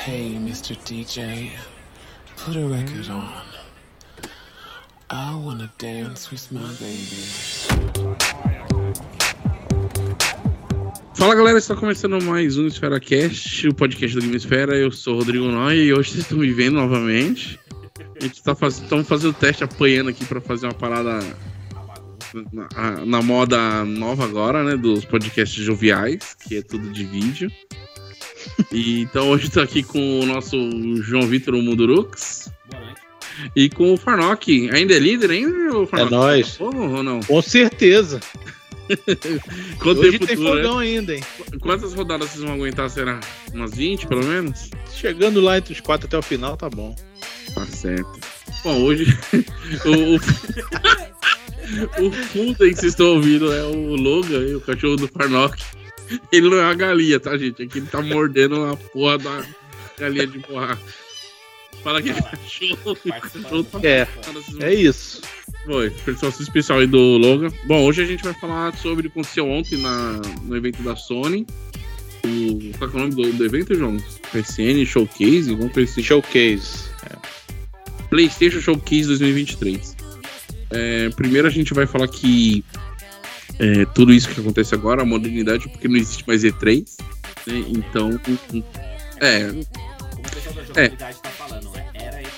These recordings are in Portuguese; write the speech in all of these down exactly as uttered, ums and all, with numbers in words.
Hey, mister D J, put a record on. I wanna dance with my baby. Fala galera, está começando mais um Esfera Cast, o podcast do Game Esfera. Eu sou o Rodrigo Noia e hoje vocês estão me vendo novamente. A gente está faz... fazendo teste, apanhando aqui para fazer uma parada na, na moda nova agora, né? Dos podcasts joviais, que é tudo de vídeo. E, então hoje estou aqui com o nosso João Vitor Mundurux. Boa noite. E com o Farnock. Ainda é líder ainda? O é nóis. Ou não? Com certeza. Quanto hoje tempo tem dura, fogão né? ainda, hein? Quantas rodadas vocês vão aguentar, será? Umas vinte, pelo menos? Chegando lá entre os quatro até o final, tá bom. Tá certo. Bom, hoje o, o, o fundo aí que vocês estão ouvindo é o Logan, o cachorro do Farnock. Ele não é uma galinha, tá, gente? Aqui ele tá mordendo a porra da galinha de borracha. Fala que é cachorro. cachorro tá é, é isso. Foi, participação especial aí do Logan. Bom, hoje a gente vai falar sobre o que aconteceu ontem na, no evento da Sony. O, qual é o nome do, do evento, João? P S N Showcase? Alguma coisa assim. Showcase. É. PlayStation Showcase dois mil e vinte e três. É, primeiro a gente vai falar que é, tudo isso que acontece agora, a modernidade, porque não existe mais E três. Né? Então, é... Como o pessoal da jogabilidade é. tá falando, era E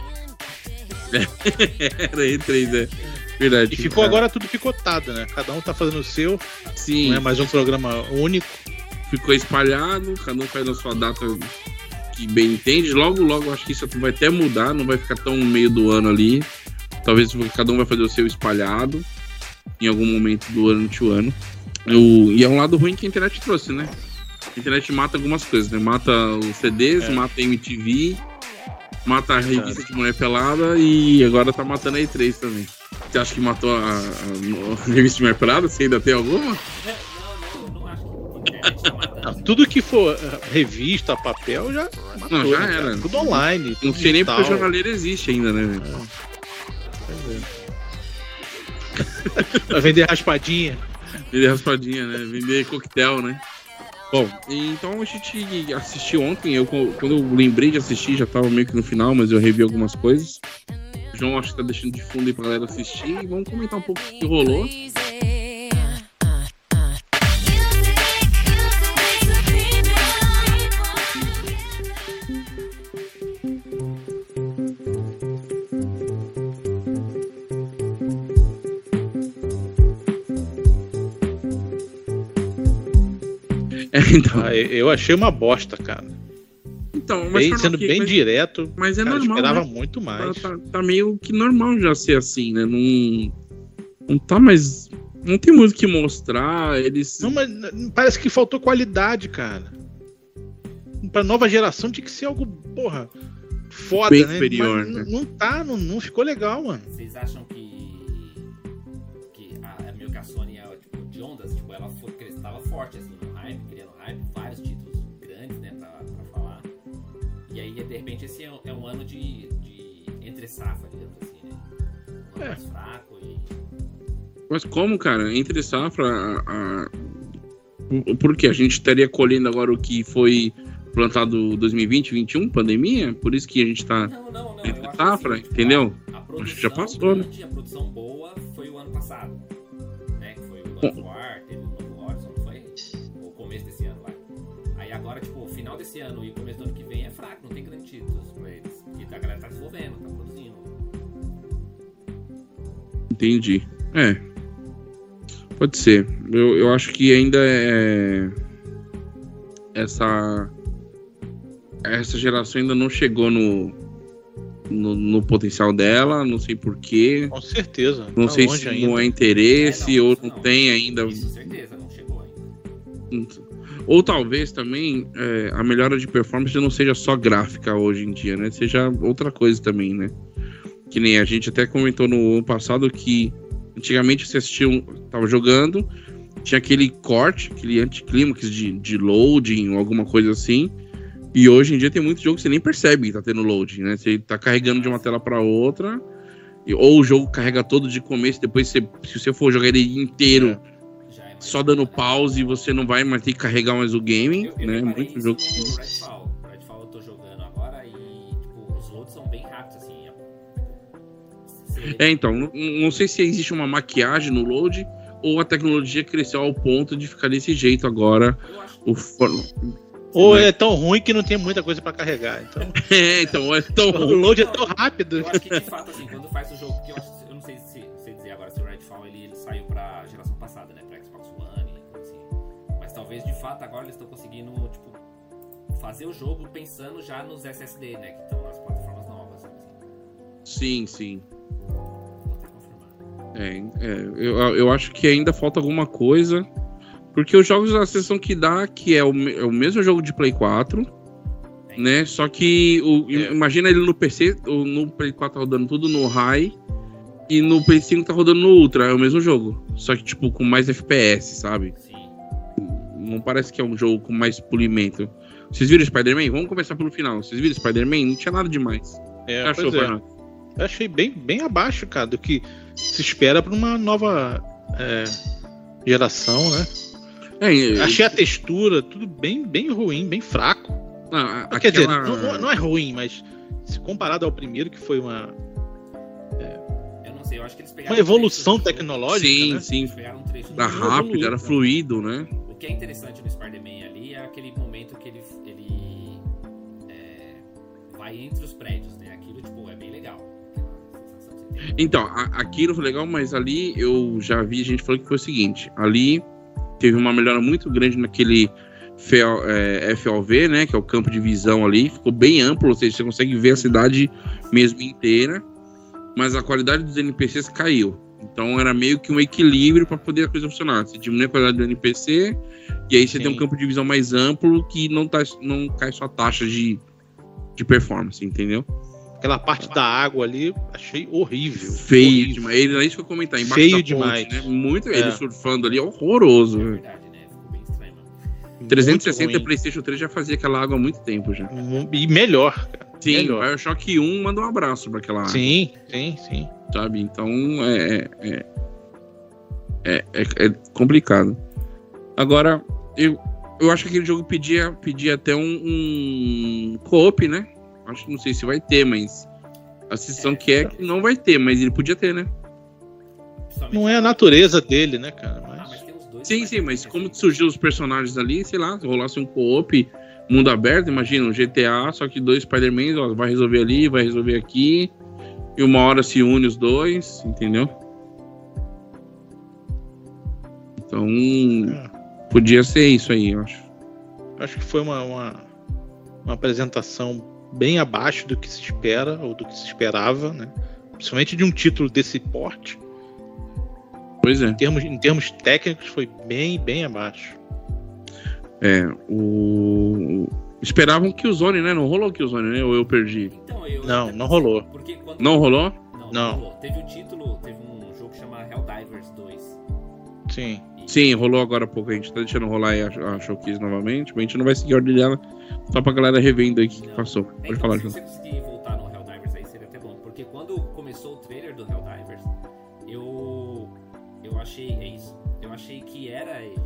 três. Era E três, é verdade. E ficou é. agora tudo picotado, né? Cada um tá fazendo o seu. Sim. Não é mais um programa único. Ficou espalhado, cada um faz a sua data que bem entende. Logo, logo, acho que isso vai até mudar, não vai ficar tão no meio do ano ali. Talvez cada um vai fazer o seu espalhado em algum momento do ano de ano. Eu, e é um lado ruim que a internet trouxe, né? A internet mata algumas coisas, né? Mata os C Ds, é. mata a M T V, mata a revista de mulher pelada e agora tá matando a E três também. Você acha que matou a, a, a revista de mulher pelada? Você ainda tem alguma? Não, não, não acho que a internet tá matando. Não, tudo que for revista, papel, já matou. Não, já né, era. Tudo online. Tudo não sei nem porque o digital. jornaleiro existe ainda, né, velho? É. Vai vender raspadinha. Vender raspadinha, né? Vender coquetel, né? Bom, então a gente assistiu ontem. Eu, quando eu lembrei de assistir, já tava meio que no final, mas eu revi algumas coisas. O João acho que tá deixando de fundo aí pra galera assistir. E vamos comentar um pouco o que rolou. É, então. Ah, eu achei uma bosta, cara. Então, mas bem, sendo aqui, bem mas, direto, mas é cara, normal. Eu esperava né? muito mais. Tá, tá, tá meio que normal já ser assim, né? Não, não tá mais. Não tem muito o que mostrar. Eles. Não, mas parece que faltou qualidade, cara. Pra nova geração tinha que ser algo, porra, foda, bem né? superior, mas né? Não tá, não, não ficou legal, mano. Vocês acham que. que a, a meio que a Sony é tipo, de ondas? Tipo, ela foi, tava forte assim no hype, criando hype, vários títulos grandes, né, pra, pra falar. E aí, de repente, esse é, é um ano de, de entre safra, digamos assim, né? Um ano É. mais fraco e. Mas como, cara? Entre safra. A, a... Por quê? A gente estaria colhendo agora o que foi plantado dois mil e vinte, vinte e um, pandemia? Por isso que a gente tá Não, não, não. entre eu acho safra, assim, entendeu? A, a Acho produção que já passou, grande, né? A produção boa foi o ano passado. Né? Que foi o God of War, teve o novo Horizon, não foi? O começo desse ano lá. Aí agora, tipo, o final desse ano e o começo do ano que vem é fraco, não tem grandes títulos pra eles. Porque a galera tá desenvolvendo, tá produzindo. Entendi. É. Pode ser. Eu, eu acho que ainda é. Essa. Essa geração ainda não chegou no. No, no potencial dela, não sei porquê. Com certeza. Não tá sei longe se ainda. não é interesse É, não, ou isso não, não. tem ainda. Isso, certeza, não chegou ainda. Ou talvez também é, a melhora de performance não seja só gráfica hoje em dia, né? Seja outra coisa também, né? Que nem a gente até comentou no ano passado que antigamente você assistia, um, tava jogando, tinha aquele corte, aquele anticlímax de, de loading ou alguma coisa assim. E hoje em dia tem muito jogo que você nem percebe que tá tendo loading, né? Você tá carregando de uma tela pra outra, e, ou o jogo carrega todo de começo, depois você, se você for jogar ele inteiro, é. só dando pause, você não vai mais ter que carregar mais o game, eu, eu né? Muito jogo. Redfall. Redfall tô jogando agora e, tipo, os loads são bem rápidos, assim. Você... É, então, não, não sei se existe uma maquiagem no load ou a tecnologia cresceu ao ponto de ficar desse jeito agora. Eu acho O for... Ou é tão ruim que não tem muita coisa pra carregar. Então, É, então, é tão o load é tão rápido. Eu acho que, de fato, assim, quando faz o jogo, porque eu, acho, eu não sei se sei dizer agora se o Redfall ele, ele saiu pra geração passada, né? Pra Xbox One e coisa assim. Mas talvez, de fato, agora eles estão conseguindo, tipo, fazer o jogo pensando já nos S S D, né? Que estão nas plataformas novas. Assim. Sim, sim. Vou até confirmar. É, é, eu, eu acho que ainda falta alguma coisa. Porque os jogos, a sensação que dá que é o, é o mesmo jogo de Play quatro, Tem. né? Só que o, É. imagina ele no P C, ou no Play quatro tá rodando tudo no High, e no Play cinco tá rodando no Ultra, é o mesmo jogo. Só que, tipo, com mais F P S, sabe? Sim. Não parece que é um jogo com mais polimento. Vocês viram Spider-Man? Vamos começar pelo final. Vocês viram Spider-Man? Não tinha nada demais. É, O que achou, pois é. Fernando? Eu achei bem, bem abaixo, cara, do que se espera pra uma nova é, geração, né? É, eu- Achei a textura tudo bem, bem ruim, bem fraco. não, a- Quer dizer, aquela- não, não- não é ruim, mas se comparado ao primeiro, que foi uma, Eu não sei, eu acho que eles pegaram. uma evolução um trecho do jogo, tecnológica, Sim, né? sim. Eles pegaram um trecho do Era jogo. rápido, era fluido, né? O que é interessante no Spider-Man ali é aquele momento que ele, ele é, vai entre os prédios, né? Aquilo, tipo, é bem legal. Aquela sensação que você tem. Então, a- aquilo foi legal, mas ali eu já vi gente falando que foi o seguinte: ali teve uma melhora muito grande naquele F O- é, F O V, né? Que é o campo de visão ali. Ficou bem amplo, ou seja, você consegue ver a cidade mesmo inteira, mas a qualidade dos N P Cs caiu. Então era meio que um equilíbrio para poder a coisa funcionar. Você diminui a qualidade do N P C, e aí você Sim. tem um campo de visão mais amplo que não, tá, não cai sua taxa de, de performance, entendeu? Aquela parte da água ali, achei horrível. Feio horrível. demais. Ele nem isso que eu comentar, embaixo Feio da ponte, demais. né? Muito, É. ele surfando ali, horroroso. É velho. verdade, né? Ficou bem estranho, mano. trezentos e sessenta Muito ruim. PlayStation três já fazia aquela água há muito tempo já. E melhor, cara. Sim, melhor. o Bioshock um manda um abraço pra aquela água, Sim, sim, sim. sabe? Então é, é, é, é, é complicado. Agora, eu, eu acho que aquele jogo pedia, pedia até um, um co-op, né? Acho que não sei se vai ter, mas a sensação É, que é que não vai ter, mas ele podia ter, né? Principalmente- Não é a natureza dele, né, cara? Ah, mas Mas tem uns dois. Sim, mais sim, mas assim, como assim. surgiu os personagens ali, sei lá, se rolasse um co-op, mundo aberto, imagina, um G T A, só que dois Spider-Man, ó, vai resolver ali, vai resolver aqui, e uma hora se une os dois, entendeu? Então, é, podia ser isso aí, eu acho. acho que foi uma, uma, uma apresentação bem abaixo do que se espera, ou do que se esperava, né? Principalmente de um título desse porte. Pois é. Em termos, em termos técnicos, foi bem, bem abaixo. É, o... Esperavam Killzone, né? Não rolou Killzone, né? Ou eu perdi? Então, eu- Não, não rolou. Porque quando... Não rolou? Não, não Não. rolou. Teve o título, teve um jogo que chama Helldivers dois. Sim. E- Sim, rolou agora há pouco. A gente tá deixando rolar aí a, a showcase novamente, mas a gente não vai seguir a ordem dela, só pra galera revendo aí o que, que Não. passou. É, Pode então, falar, se João. você conseguir voltar no Helldivers aí, seria até bom. Porque quando começou o trailer do Helldivers, eu... Eu achei... É isso. Eu achei que era ele...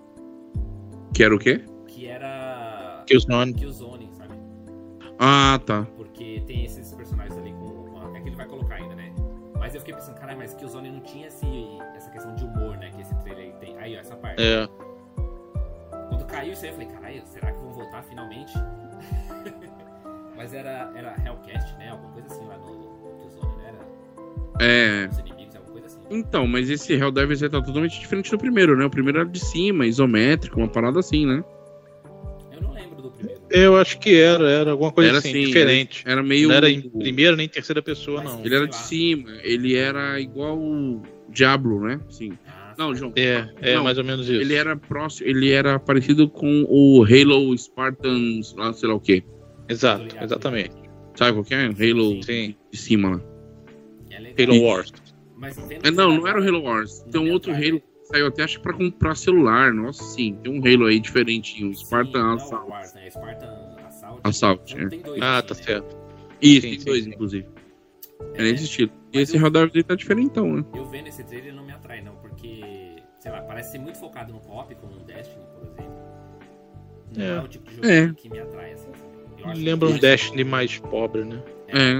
Que era o quê? Que era... Killzone. Killzone, sabe? Ah, tá. Porque tem esses personagens ali com... com a- É que ele vai colocar ainda, né? Mas eu fiquei pensando, caralho, mas Killzone não tinha esse, essa questão de humor, né? Que esse trailer aí tem. Aí, ó, essa parte. É. Quando caiu isso aí, eu falei, caralho, será que vão voltar finalmente? Mas era, era Hellcast, né? Alguma coisa assim lá no, no Killzone, né? Era É. os inimigos, alguma coisa assim. Então, mas esse Helldivers aí tá totalmente diferente do primeiro, né? O primeiro era de cima, isométrico, uma parada assim, né? Eu não lembro do primeiro. Eu acho que era, era alguma coisa Era assim, assim, diferente. Era meio. Não era em primeira nem em terceira pessoa, Mas não. Ele era Sei de lá. cima, ele era igual o Diablo, né? Sim. Ah, Não, João. É, é Não, mais ou menos isso. Ele era próximo, ele era parecido com o Halo Spartans, lá, sei lá o quê. Exato, exatamente. Sabe qual que é? Halo Sim. de cima lá. é legal. Halo Wars. Mas vendo É, não, que- não era o Halo Wars. Tem um Não outro é Halo que saiu até, acho que pra comprar celular. Nossa, sim. Tem um Halo aí diferentinho. Sim, Spartan não, Assault. Wars, né? Spartan Assault. Assault, Então é. tem dois, Ah, assim, tá né? certo. Isso, Sim, tem sim, dois, sim. inclusive. É É, nesse estilo. E mas esse eu- Helldivers aí tá diferentão, né? Eu vendo esse trailer não me atrai, não, porque, sei lá, parece ser muito focado no co-op, como no Destiny, por exemplo. Não é, É. o tipo de jogo É. que me atrai, assim, sabe? Eu acho Lembra um que- Destiny mais pobre, né? É.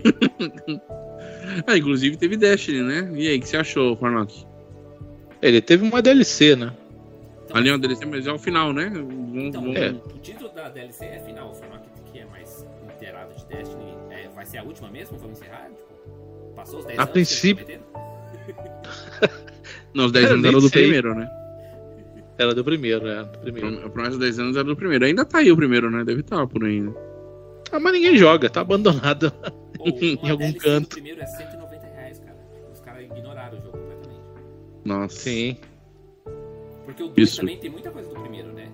ah, inclusive teve Destiny, né? E aí, o que você achou, Farnock? Ele teve uma D L C, né? Então, Ali é uma D L C, mas é o final, né? Vamos, Então, vamos- É. o título da D L C é final. O Farnock, que é mais inteirado de Destiny, é, vai ser a última mesmo? Vamos encerrar? Tipo, passou os dez A anos que eles princípio- prometeram? Não, os dez Cara, anos nem era do sei. primeiro, né? Era do primeiro, é, do primeiro. A promessa dos dez anos era do primeiro. Ainda tá aí o primeiro, né? Deve estar por aí, né? Ah, mas ninguém joga, tá abandonado. Pô, uma Em algum D L C do canto. primeiro é cento e noventa reais, cara. Tipo, os caras ignoraram o jogo completamente. Nossa. Sim. Porque o dois Isso. também tem muita coisa do primeiro, né?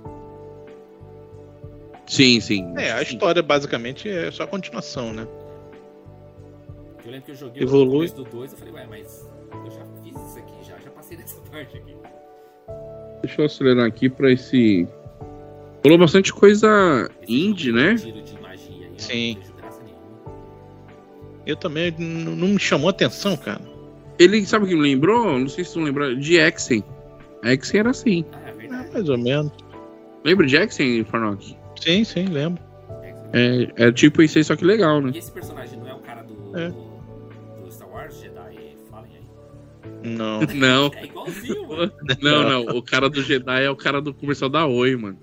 Sim, sim. É, a história basicamente é só a continuação, né? Eu lembro que eu joguei Evolui. o começo do dois, eu falei, ué, mas eu já fiz isso aqui, já, já passei dessa parte aqui. Deixa eu acelerar aqui pra esse. Falou bastante coisa Esse indie, jogo né? de tiro de magia aí, eu Sim. não vejo graça nenhuma. Eu também n- não me chamou atenção, cara. Ele, sabe o que me lembrou? Não sei se vocês vão lembrar. De Exen. Exen era assim. Ah, é É, verdade. mais ou menos. Lembra de Exen, Farnock? Sim, sim, lembro. É, é tipo isso aí, só que legal, né? E esse personagem não é o cara do, É. do Star Wars, Jedi? Falem aí. Não. Não, É igualzinho, mano. não, não. O cara do Jedi é o cara do comercial da Oi, mano.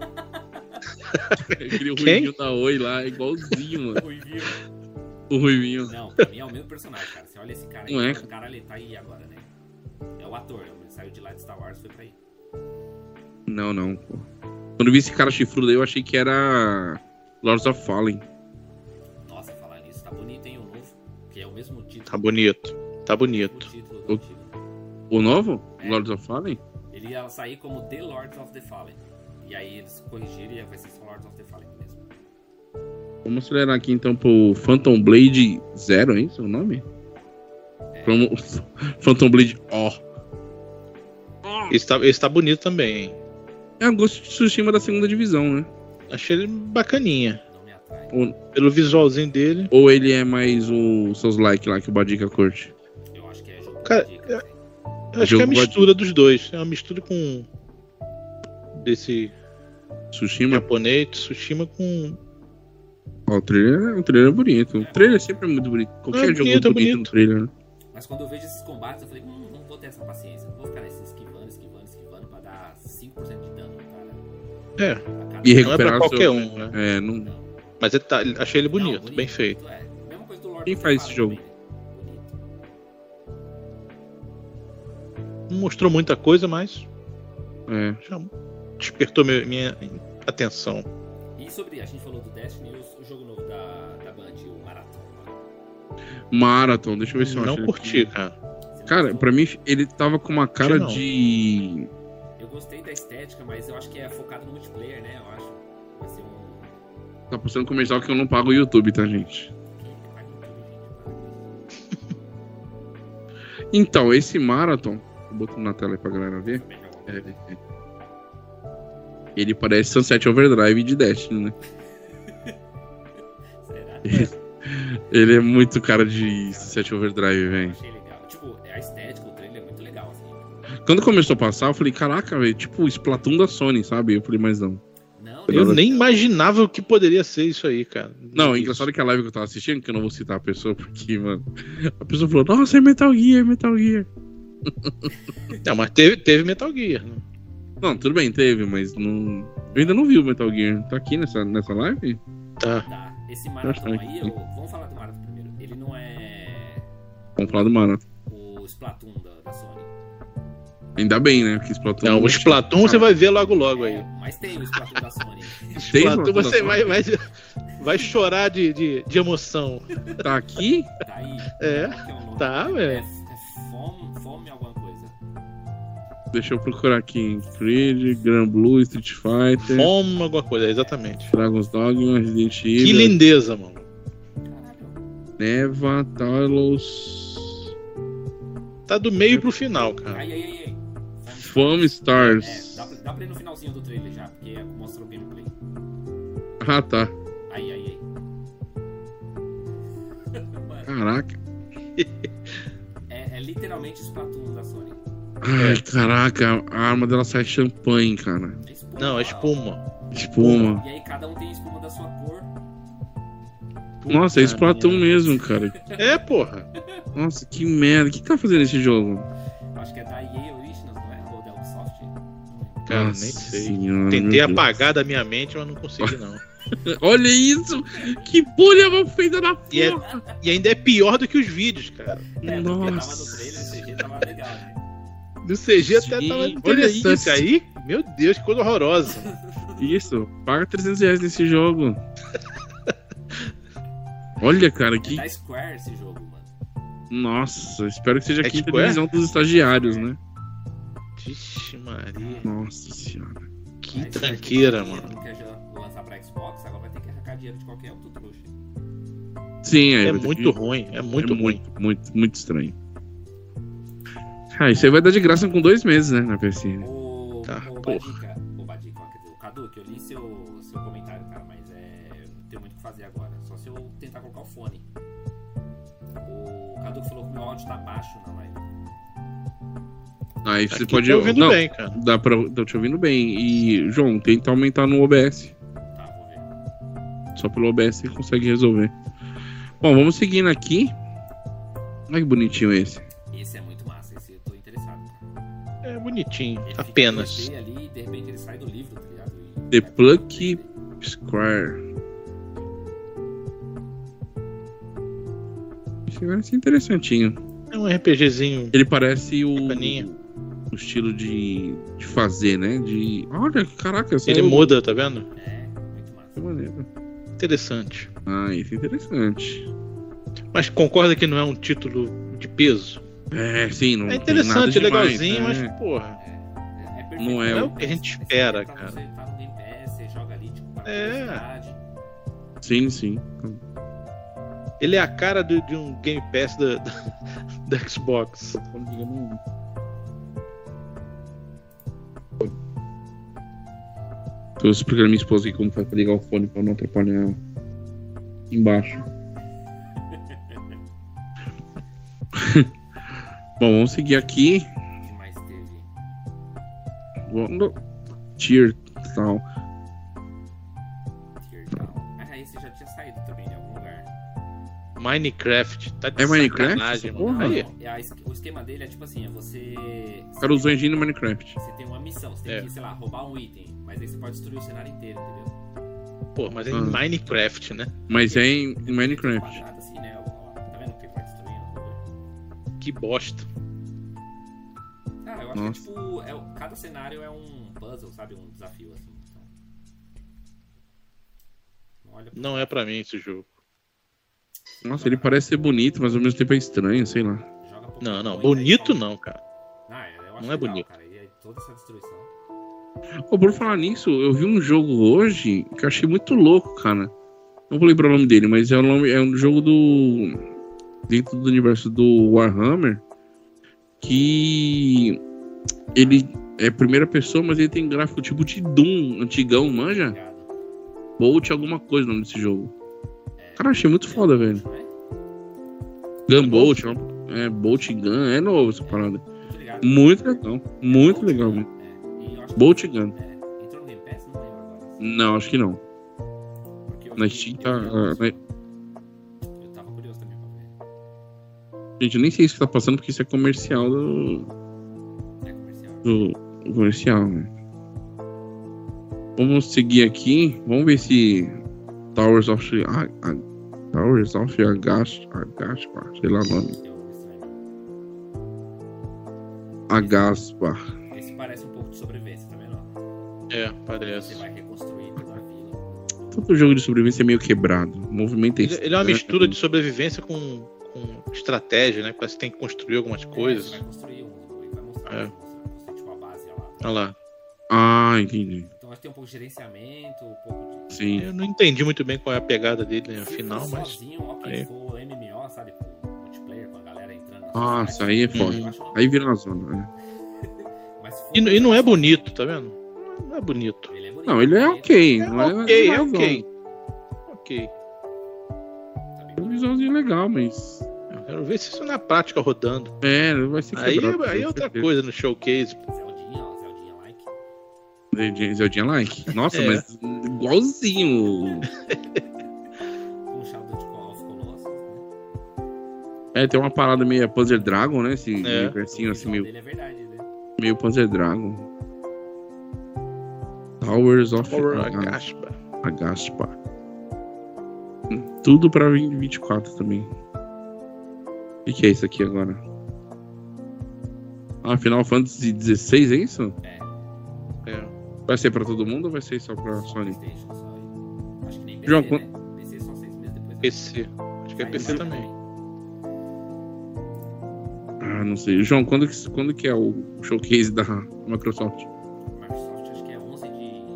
Aquele Quem? ruivinho da Oi lá, é igualzinho, mano. Ruivinho. O ruivinho. Não, pra mim é o mesmo personagem, cara. Você olha esse cara aí, Não é? o cara ele tá aí agora, né? É o ator, né? Ele saiu de lá de Star Wars e foi pra aí. Não, não, pô. Quando eu vi esse cara chifrudo aí, eu achei que era Lords of Fallen. Nossa, falar nisso, tá bonito, hein, o novo. Que é o mesmo título. Tá bonito. Tá O bonito. título O- do antigo. O novo? É. Lords of Fallen? Ele ia sair como The Lords of the Fallen. E aí eles corrigiram e vai ser só Lords of the Fallen mesmo. Vamos acelerar aqui então pro Phantom Blade Zero, hein? Seu nome? É. Promo- Phantom Blade O. Esse tá, esse tá bonito também, hein? É o Ghost of Tsushima da segunda divisão, né? Achei ele bacaninha. Não me atrai. Ou, Pelo visualzinho dele. ou ele é mais o seus like lá que o Badica curte? Eu acho que é jogo Cara, de dica, né? Eu acho Jogo que é a mistura dos dois. É uma mistura com. Desse Tsushima? japonês, Tsushima com. Ó, o trailer, o trailer é bonito. O trailer sempre é muito bonito. Qualquer É jogo bonito, é é bonito, no bonito. trailer, né? Mas quando eu vejo esses combates, eu falei, hum, não vou ter essa paciência. Não vou ficar nesse esquivando, esquivando, esquivando pra dar cinco por cento de dano, cara. É, A cada- E não é recuperar pra o seu- qualquer um, né? É, não. Não. Mas ele tá, achei ele Não, bonito, bem feito. É. Mesma coisa do Lord Quem of the faz esse Fallen jogo? também, né? Bonito. Não mostrou muita coisa, mas É. já despertou meu- minha atenção. E sobre, a gente falou do Destiny, o, o jogo novo da, da Band, o Marathon. lá. Marathon, deixa eu ver se eu acho Não ele curti, aqui. cara. Você não Cara, gostou? pra mim, ele tava com uma cara Não. de. Eu gostei da estética, mas eu acho que é focado no multiplayer, né? Eu acho. Vai ser um. Tá postando comercial que eu não pago o YouTube, tá, gente? Quem que paga no YouTube, gente? Então, esse Marathon. Vou botar na tela aí pra galera ver. Para com isso. É, é. Ele parece Sunset Overdrive de Destiny, né? Será? Ele é muito cara de Sunset Overdrive, Eu velho. achei legal. Tipo, a estética, o trailer é muito legal, assim. Quando começou a passar, eu falei, caraca, velho, tipo o Splatoon da Sony, sabe? Eu falei, mas não. Não, Eu Não, nem imaginava o que poderia ser isso aí, cara. Não, é engraçado que a live que eu tava assistindo, que eu não vou citar a pessoa, porque, mano, a pessoa falou, nossa, é Metal Gear, é Metal Gear. Não, mas teve, teve Metal Gear. Né? Não, tudo bem, teve, mas não. Eu ainda não vi o Metal Gear. Tá aqui nessa, nessa live? Tá. Tá. Esse Marathon Acho aí, eu... vamos falar do Marathon primeiro. Ele não é Vamos falar do Marathon. o Splatoon da, da Sony. Ainda bem, né? Porque Splatoon. Não, o Splatoon você vai ver logo logo aí. É, mas tem o Splatoon da Sony. Tem Splatoon Splatoon você da vai, vai, vai chorar de, de, de emoção. Tá aqui? Tá aí. É, Qual que é o nome? tá, É, velho. é fome, fome alguma coisa. Deixa eu procurar aqui. Creed, Grand Blue, Street Fighter, Fome, alguma coisa, exatamente. Dragon's Dogma, Resident Que Evil, lindeza, mano. Caralho. Neva, Talos, Tá do meio pro final, cara. Ai, ai, ai, ai. Fome É, Stars. dá, pra- dá pra ir no finalzinho do trailer já, porque mostra o gameplay. Ah, tá. Ai, ai, ai. Mano, Caraca. é, é literalmente o Splatoon da Sony. Ai, caraca. A arma dela sai champanhe, cara. É espuma. Não, é espuma. Espuma. E aí cada um tem espuma da sua cor. Nossa, é Splatoon minha. mesmo, cara. É, porra. Nossa, que merda. O que tá fazendo esse jogo? Acho que é da E A Originals, não é? Ou da Ubisoft? Cara, Nossa nem sei. senhora, Tentei meu Deus. apagar da minha mente, mas não consegui, não. Olha isso! Que bolha mal feita na E, é- porra! e ainda é pior do que os vídeos, cara. É, porque tava no Nossa. trailer, o C G tava legal, né? Do C G até Sim, tava olha interessante. isso. Aí, meu Deus, que coisa horrorosa. Isso, paga trezentos reais nesse jogo. Olha, cara, É que. da Square esse jogo, mano. Nossa, espero que seja a É quinta Square? divisão dos estagiários, né? Vixe, Maria. Nossa senhora. Que Aí, tranqueira, se mano. não quer já lançar pra Xbox, agora vai ter que arrancar dinheiro de qualquer outro trouxa. Sim, É vai ter muito que- ruim, é é muito ruim. muito, muito, muito estranho. Ah, isso aí vai dar de graça com dois meses, né, na P C. Ô, Tá, ô porra. Badica, ô Badica, ó, quer dizer, o Cadu, que eu li seu, seu comentário, cara, mas é, eu não tenho muito o que fazer agora. Só se eu tentar colocar o fone. O Cadu falou que o meu áudio tá baixo na live. Aí você Aqui pode. tô ouvindo Não, bem, cara. dá pra. Tô te ouvindo bem. E, João, tenta aumentar no O B S. Tá, vou ver. Só pelo O B S você consegue resolver. Bom, vamos seguindo aqui. Olha que bonitinho esse. Esse é muito massa, esse eu tô interessado. É bonitinho, Ele fica apenas. em dois D ali e de repente ele sai do livro, tá ligado? E- The Plucky Square. Esse vai ser interessantinho. É um RPGzinho. Ele parece o, Bacaninha. o estilo de, de fazer, né? De. Olha, caraca, essa Ele é o- muda, tá vendo? É, muito massa. Que maneiro. Interessante. Ah, isso é interessante. Mas concorda que não é um título de peso? É, sim, não É tem nada interessante, é demais, legalzinho, né? mas, porra. É, é perfeito. Não é o que a gente espera, pra cara. Você tá no Game Pass, você joga ali, tipo, para É. curiosidade. Sim, sim. Ele é a cara do- de um Game Pass da, da, da Xbox. Tô explicando a minha esposa aqui como faz pra ligar o fone pra não atrapalhar ela. Embaixo. Bom, vamos seguir aqui. O que mais teve? Vamos- Tier tal. Tear Down. Ah, esse já tinha saído também em algum lugar. Minecraft. Tá de É Minecraft sacanagem, essa mano. porra? Aí, Não, é a es- o esquema dele é tipo assim, é você... O cara usou engine no Minecraft. Você tem uma missão, você tem É. que, sei lá, roubar um item, mas aí você pode destruir o cenário inteiro, entendeu? pô, mas é em Ah. Minecraft, né? Mas é em, em Tem Minecraft. quadrado assim, né? Ó, tá vendo que ele vai destruindo? o bagulho? Que bosta. Ah, eu acho Nossa. que tipo, é, o- cada cenário é um puzzle, sabe? Um desafio, assim. Então... Olha, Não é pra mim esse jogo. Nossa, ele parece ser bonito, mas ao mesmo tempo é estranho, sei lá. joga Pokémon Não, não. e Bonito aí- não, cara. Não, é- eu acho Não é legal, bonito. Cara, e aí toda essa destruição. Ô, por falar nisso, eu vi um jogo hoje que eu achei muito louco, cara. Não vou lembrar o nome dele, mas é, o nome, é um jogo do. Dentro do universo do Warhammer. Que. Ele é primeira pessoa, mas ele tem gráfico tipo de Doom antigão, manja? Obrigado. Bolt alguma coisa o nome desse jogo. Cara, achei muito foda, velho. Não é? Gunbolt, é Bolt Gun, é novo essa parada. Muito ligado. Muito legal, muito Bolt legal Gun, mesmo. é. E eu acho que- Bolt Gun. É, entrou no Game Pass? Não lembro agora. Não, acho que não. Porque eu Na fiquei Steam tá. curioso. na- Eu tava curioso também pra ver. Gente, eu nem sei se tá passando porque isso é comercial do. É comercial. do comercial, né? Vamos seguir aqui. Vamos ver se Towers of a, a, Towers of Agash, Agaspar, sei lá o nome. Eu estranho. Agaspar. Esse parece um pouco de sobrevivência, tá vendo? É, Você parece. vai reconstruir toda a vila. Todo jogo de sobrevivência é meio quebrado. O movimento é Ele, ele é uma mistura de sobrevivência com, com estratégia, né? Parece que tem que construir algumas É, você coisas. vai construir um, ele vai mostrar, É. vai mostrar tipo a base lá. Olha lá. Ah, entendi. Então acho que tem um pouco de gerenciamento, um pouco de. Sim. Eu não entendi muito bem qual é a pegada dele né, Se afinal, for mas. sozinho, ok, aí. se for M M O, sabe? Com multiplayer, com a galera entrando na Nossa, sociedade, aí é Uhum. foda. eu acho uma- Aí vira uma zona, né? Mas se for- E, e não é bonito, tá vendo? Não é bonito. Ele é bonito. Não, ele é bonito, ok. É Não é, ok, não é é ok. Ok. tá bem É um bonito. visualzinho legal, mas. Eu quero ver se isso na prática rodando. É, não vai ser Aí, quebrado. aí é com outra certeza. coisa no showcase. Zeldinha, ó, Zeldinha like. Zeldinha, Zeldinha like? Nossa, É. mas igualzinho. Com Shadow de Colossus. É, tem uma parada meio Panzer Dragon, né? Esse É. meio versinho assim, meio, dele é verdade, né? meio Panzer Dragon. Towers of Horror Aga- Agashba. Agashpa. Tudo pra vinte e quatro também. O que, que é isso aqui agora? Ah, Final Fantasy dezesseis, é isso? É, É. Vai ser pra todo mundo ou vai ser só pra Sony? PlayStation só. Acho que nem P C, João, né? quando- P C só seis meses depois. P C. Acho que é Aí P C vai também. Ah, não sei. João, quando que, quando que é o showcase da Microsoft? Microsoft acho que é onze de,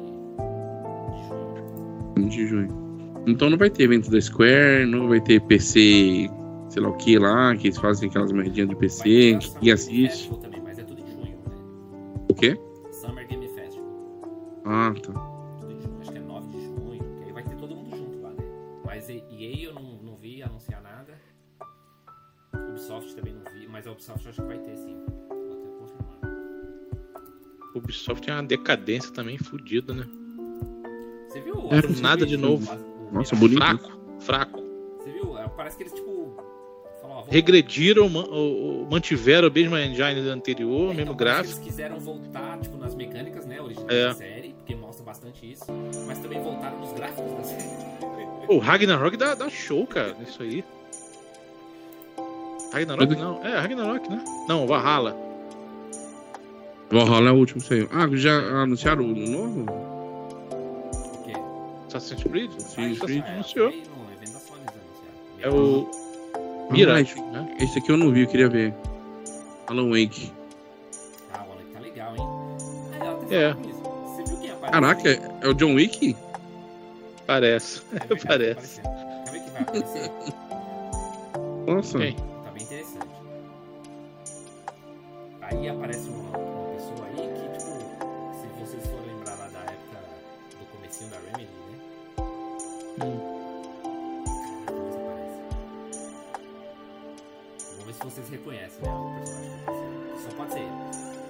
de junho. De junho. Então não vai ter evento da Square, não vai ter P C, sei lá o que lá, que eles fazem aquelas merdinhas de P C, Vai ter a que Summer ninguém Game assiste. Festival também, mas é tudo em junho, né? O quê? Summer Game Festival. Ah, tá. Tudo em junho, acho que é nove de junho, que aí vai ter todo mundo junto lá, né? Mas E A eu não, não vi anunciar nada. Ubisoft também não vi, mas a Ubisoft eu acho que vai ter sim. Vou até confirmar. Ubisoft é uma decadência também fodida, né? Você viu? É, Assassin's nada Creed, de novo. o- o Nossa, Mirage? bonito. Fraco, fraco. Você viu? É, parece que eles, tipo, falam, ó, vamos- Regrediram, man- o- o- mantiveram a mesma engine anterior, É, o mesmo então, parece que gráfico. eles quiseram voltar, tipo, nas mecânicas, né, originais É. da série, porque mostra bastante isso, mas também voltaram nos gráficos da série. O Ragnarok dá, dá show, cara, nisso aí. Ragnarok Mas- não. É, Ragnarok, né? Não, Valhalla. Valhalla é o último que saiu. Ah, já anunciaram o novo? O quê? Assassin's Creed? Assassin's Ah, Creed. Ah, é, anunciou. foi no evento da Sony eles anunciaram. É o Mirage, né? Esse aqui eu não vi, eu queria ver. Alan Wake. Ah, o Alex tá legal, hein? Ah, ela até É. falou com isso. Você viu quem apareceu? Caraca, é, é o John Wick? Parece. É verdade, tá Parece. aparecendo. Quer ver que vai aparecer? Nossa. Quem? Tá bem interessante. Aí aparece uma, uma pessoa aí que, tipo, se vocês forem lembrar lá da época do comecinho da Remedy, né? Hum. Vamos ver se vocês reconhecem, né? O personagem que apareceu. Só pode ser ele.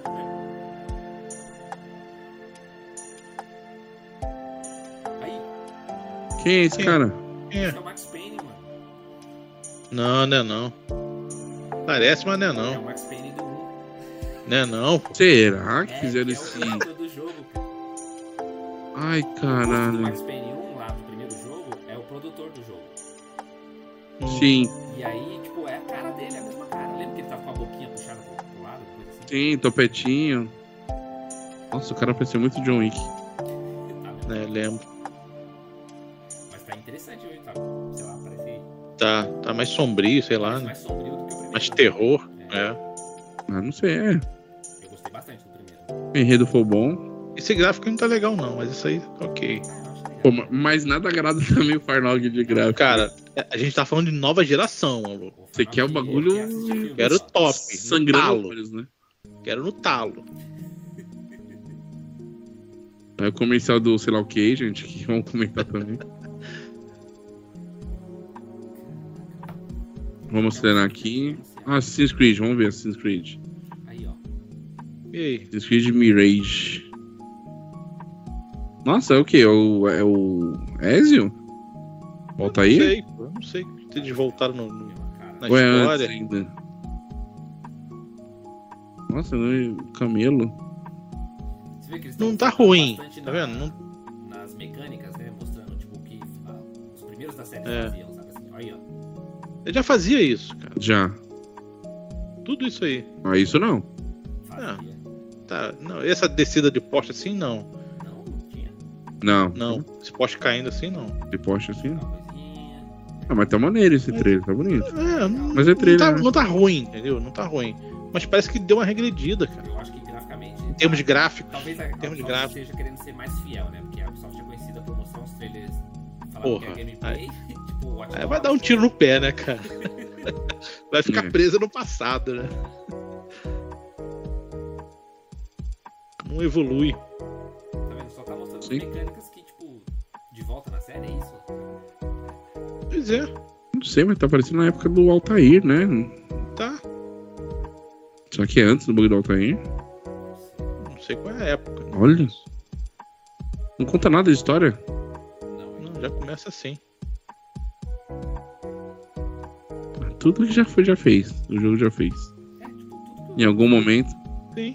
Aí, Quem é esse Quem? cara? Quem é? esse é o Max Payne, mano. Não, não é não. Parece, mas não é É o não. Max Payne do um. Não é não, pô. Será que É, fizeram que é esse. o criador do jogo, cara. Ai, O rosto do caralho. Max Payne um lá do primeiro jogo é o produtor do jogo. Sim, E aí, tipo, é a cara dele, é a mesma cara. Lembra que ele tava com a boquinha puxada pro, pro lado, coisa assim? sim, topetinho. Nossa, o cara parecia muito John Wick. Tá mesmo. É, lembro. Mas tá interessante hoje, tá? Sei lá, parece, Tá, tá mais sombrio, sei lá, parece né? mais sombrio do que o primeiro. Mais terror. É, É. Ah, não sei, é. eu gostei bastante do primeiro. O enredo foi bom. Esse gráfico não tá legal não, mas isso aí, ok. Ah, eu acho legal. Pô, ma- mas nada agrada também o Farnog de gráfico. Cara, a gente tá falando de nova geração, maluco. Pô, Você quer o Fernando, bagulho- quer assistir filme? Quero top, no sangrando talo. olhos, né? Quero no talo. É o comercial do sei lá o que, gente, que vamos comentar também. Vamos acelerar aqui. Ah, Assassin's Creed, vamos ver Assassin's Creed. Aí, ó. E aí? Assassin's Creed Mirage. Nossa, é o que? É o, é o Ezio? Volta Não aí? sei, pô, eu não sei se eles voltaram no, no- Mesma cara. na Ou é antes história. ainda? Nossa, não é Camelo. Você vê que eles Não tão tá ruim, bastante tá na- vendo? Não- Nas mecânicas, né? Mostrando, tipo, o que ah, os primeiros da série É. faziam, sabe assim? Aí, ó. Ele já fazia isso, cara. Já. Tudo isso aí. Ah, isso não. Fazia. Tá, não, essa descida de poste assim, não. Não, não tinha. Não. Não. Esse poste caindo assim, não. De poste assim. Uma coisinha. Ah, mas tá maneiro esse trailer, tá bonito. É, não, Mas é trailer, não, tá, né? não tá ruim, entendeu? Não tá ruim. Mas parece que deu uma regredida, cara. Eu acho que graficamente. Em termos de gráficos. Talvez a Em termos de Ubisoft gráfico. esteja querendo ser mais fiel, né? Porque a Ubisoft é conhecida por mostrar uns trailers falando Porra, que é gameplay. tipo, Watch Aí Dogs, vai dar um tiro no pé, né, cara? Vai ficar É. presa no passado, né? Não evolui. Tá vendo? Só tá mostrando Sim. mecânicas que, tipo, de volta na série, é isso? Pois é, Não sei, mas tá parecendo na época do Altair, né? tá. Será que é antes do bug do Altair? Não sei qual é a época. Olha. Não conta nada de história. Não, Não, já começa assim. tudo que já foi, já fez. O jogo já fez. É, tipo, tudo que Em algum momento. Sim.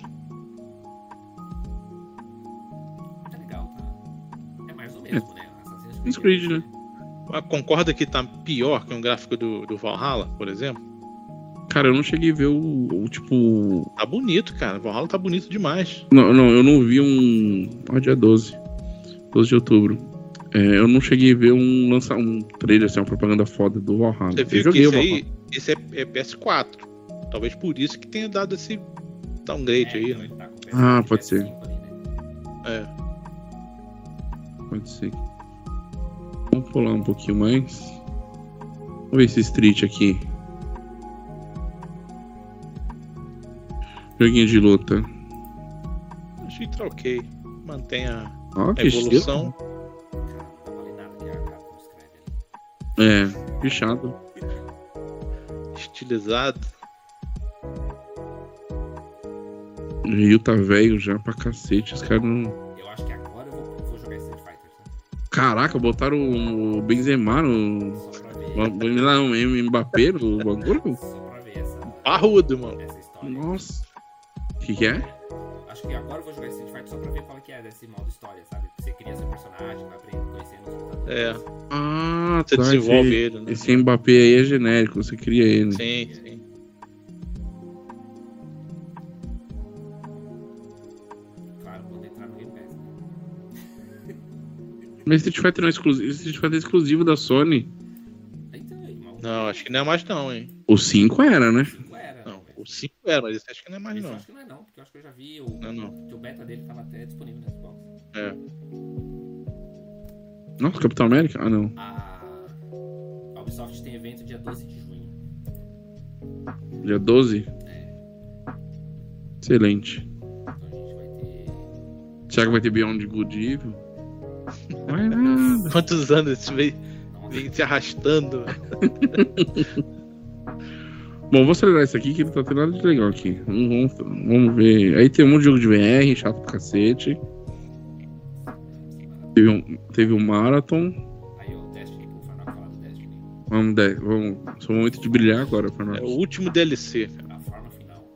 tá legal, tá? É mais ou menos, né? Assassin's Creed, né? Ah, concorda que tá pior que um gráfico do, do Valhalla, por exemplo? Cara, eu não cheguei a ver o, o tipo. Tá bonito, cara. Valhalla tá bonito demais. Não, não, eu não vi um. Ó, dia doze. doze de outubro. É, eu não cheguei a ver um lançar um trailer, assim, uma propaganda foda do Valhalla. Você Eu viu que joguei o esse Valhalla. aí, esse é, é P S quatro. Talvez por isso que tenha dado esse downgrade aí, né? Tá com o P S Ah, cinco, pode ser. P S cinco ali, né? É. Pode ser. Vamos pular um pouquinho mais. Vamos ver esse Street aqui. Joguinho de luta. Achei que tá ok. Mantém a Ó, a que evolução. Cara, não vale nada que a cara não escreve ali. estilo. É, pichado. Estilizado. O Rio tá velho já pra cacete. Os caras não. Eu acho que agora eu vou, vou jogar Street Fighter, tá? Caraca, botaram o Benzema no. Só pra ver. Vamos lá, um Mbappé no bagulho? Só pra ver essa, Parrudo, mano. essa história. Nossa. O que, que é? Acho que agora eu vou jogar Street Fighter só pra ver qual que é desse modo história, sabe? Você cria seu personagem, vai aprendendo, conhecendo os lutadores. É. Ah, Você tá. desenvolve esse, ele, né? esse Mbappé aí é genérico, você cria ele. Sim, sim. Claro, quando entrar no Game Pass, né? Mas Street Fighter não é exclusivo. Street Fighter é exclusivo da Sony. Então, irmão. Não, acho que não é mais não, hein? O cinco era, né? cinco era. Não, né? o cinco era, mas esse acho que não é mais Esse eu não. acho que não é não, porque eu acho que eu já vi o, Não, não. que o beta dele tava até disponível no Xbox. É. Nossa, Capitão América? Ah, não. A, a Ubisoft tem evento dia doze de junho. Dia doze? É. Excelente. Então a gente vai ter. Será que vai ter Beyond Good e Evil? Vai nada. Quantos anos isso veio, Nossa, veio se arrastando? Bom, vou acelerar isso aqui que não tá tendo nada de legal aqui. Vamos, vamos, vamos ver. Aí tem um monte de jogo de V R, chato pra cacete. Teve um, teve um Marathon. aí o Destiny, que o Farnock falar do Destiny. Vamos, de, vamos. Só um momento de brilhar agora, É Fernando. o último D L C. A forma final.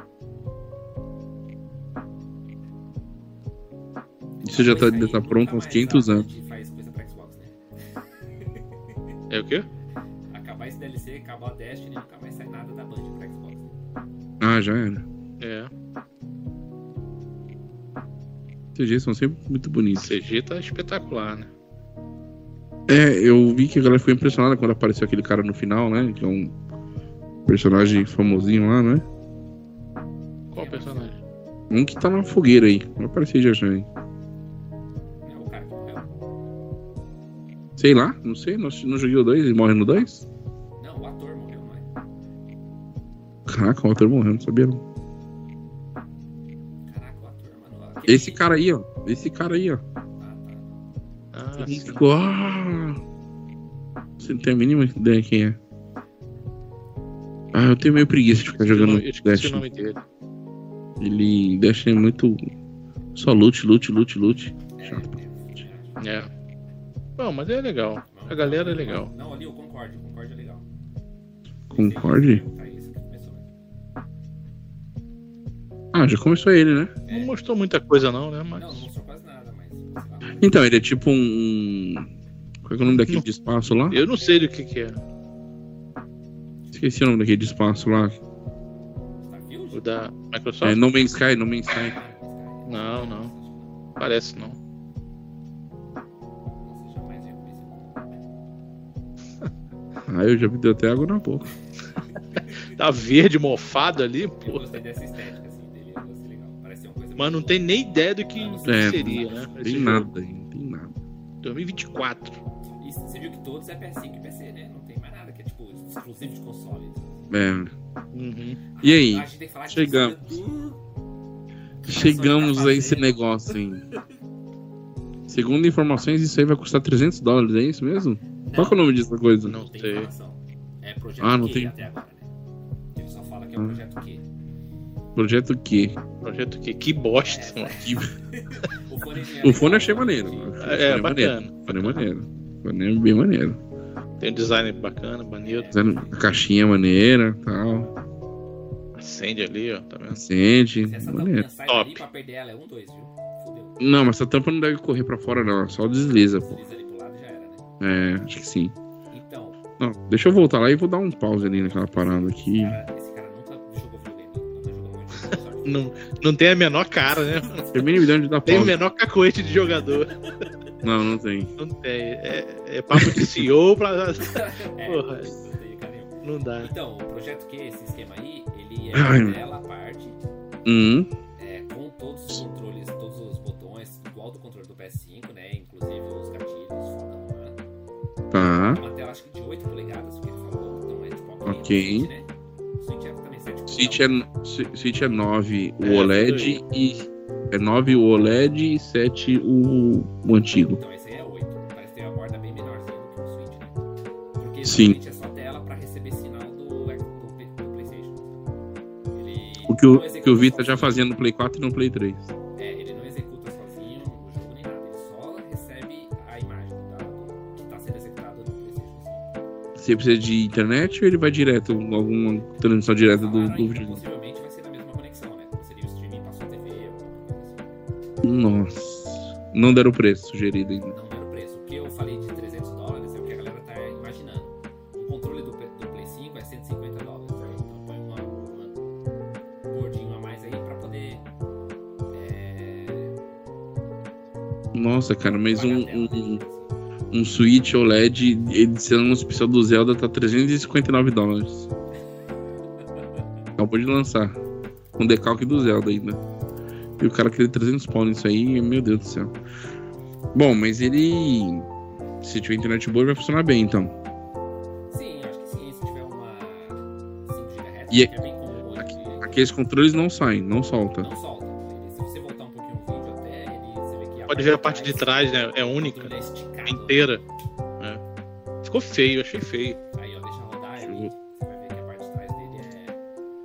Isso já tá, Isso aí já tá nunca pronto há uns mais quinhentos a anos. Band faz coisa pra Xbox, né? É o quê? Acabar esse D L C, acabar a Destiny, nunca mais sai nada da Band pra Xbox. Né? Ah, já era. É. C Gs são sempre muito O bonitos. C G tá espetacular, né? É, eu vi que a galera ficou impressionada quando apareceu aquele cara no final, né? Que é um personagem famosinho lá, né? Qual personagem? Um que tá na fogueira aí. Vai aparecer já já aí. É o cara que morreu. Sei lá, não sei. Não, não joguei o dois e morre no dois? Não, o ator morreu, não é? Caraca, o ator morreu, não sabia não. Caraca, o ator, mano. Aquele... Esse cara aí, ó. Esse cara aí, ó. Ah, tá. Ah, Ele sim. ficou. Ah, você não tem a mínima ideia quem é. Ah, eu tenho meio preguiça de ficar jogando Eu esqueci o Destiny. nome dele. Ele Destiny é muito. Só loot, loot, loot, loot. É, Chato. é, é. É. Bom, mas é legal. A galera é legal. Não, ali o Concorde. O Concorde é legal. Concorde? Tá isso que começou. Ah, já começou ele, né? Não mostrou muita coisa não, né? Não, Mas... não mostrou quase nada, mas. sei lá. Então, ele é tipo um. Qual é, que é o nome daquele de espaço lá? Eu não sei do que que é. Esqueci o nome daquele de espaço lá. O da Microsoft? É No Man's Sky, No Man's Sky. Não, não. Parece não. Nossa, jamais ia comer esse Ah, eu já me deu até água na boca. Tá verde, mofado ali, Eu pô. gostei dessa estética, assim, dele. Eu gostei legal. Parece uma coisa. Mas não tem nem ideia do que, do que É, seria, né? Não esse tem jogo. nada aí, não tem nada. dois mil e vinte e quatro. E você viu que todos é P S cinco e P C, né? Não tem mais nada que é tipo exclusivo de console. É. Uhum. E aí? A gente tem que falar de Chegamos. do- Chegamos a esse negócio, hein? Segundo informações, isso aí vai custar trezentos dólares, é isso mesmo? Qual que é o nome dessa coisa? Não Tem sei. informação. É projeto Ah, não Q tem. até agora, né? Ele só fala que é Ah. o projeto Q. Projeto Q. Projeto que que bosta, mano. O fone, O fone eu achei maneiro. É, O fone bacana. maneiro. O fone é maneiro. O fone é bem maneiro. Tem um design bacana, maneiro. A caixinha maneira e tal. Acende ali, ó. Tá vendo? Acende. Se essa Maneiro. tampinha sai Top. dali pra perder ela, é um, dois, viu? Fudeu. Não, mas essa tampa não deve correr pra fora, não. Só desliza, pô. Desliza ali pro lado e já era, né? É, acho que sim. Então, Não, deixa eu voltar lá e vou dar um pause ali naquela parada aqui. cara, esse cara nunca jogou videogame. Nunca jogou muito videogame. Não, não tem a menor cara, né? Termina me dando de dar Tem o pausa. menor cacoete de jogador. Não, não tem. Não tem. É, é papo de C E O pra. É, Porra. não tem cara nenhum. Não dá. Então, o projeto Q, esse esquema aí, ele é Ai. uma tela à parte, Hum, é, com todos os controles, todos os botões, igual do controle do P S cinco, né? Inclusive os gatilhos, fodão lá. tá. Uma tela acho que de oito polegadas, que ele falou. Então é tipo uma Ok. Switch, né? O Switch é também sete Switch é, Swi- Switch é nove o É, OLED e. É nove o OLED e sete o, o antigo. Então esse aí é oito. Parece ter uma borda bem menorzinha do que o Switch, né? Porque Sim. o Switch é só tela pra receber sinal do, do, do PlayStation. Ele O que o, não que executa o Vita já sozinho. fazia no Play quatro e no Play três. É, ele não executa sozinho o jogo nem nada. Ele só recebe a imagem tá, do, que tá sendo executado no PlayStation cinco. Você precisa de internet ou ele vai direto? Alguma transmissão direta do, Falaram do aí que videogame? possivelmente vai ser na mesma conexão, né? Seria o streaming pra sua T V ou alguma coisa assim. Nossa. Não deram o preço sugerido ainda. Não era o preço. O que eu falei de trezentos dólares é o que a galera tá imaginando. O controle do, do Play cinco é cento e cinquenta dólares. Né? Então põe uma, uma gordinho a mais aí pra poder. É, Nossa, cara, mas pagar um, a tela, um, né? um Switch OLED edição especial do Zelda tá trezentos e cinquenta e nove dólares. Acabou de lançar. Com decalque do Zelda ainda. E o cara queria trezentos pau nisso aí, meu Deus do céu. Bom, mas ele. Se tiver internet boa, vai funcionar bem então. Sim, acho que sim. Se tiver uma cinco gigahertz, E que é bem comum hoje. Aqueles controles não saem, não solta. Não solta. Ele- se você voltar um pouquinho no vídeo até, ele, você vê que Pode ver a parte de trás, né? É o única. controle é esticado. Inteira. É. Ficou feio, achei feio. Aí, ó, deixa rodar aí. Você vai ver que a parte de trás dele é.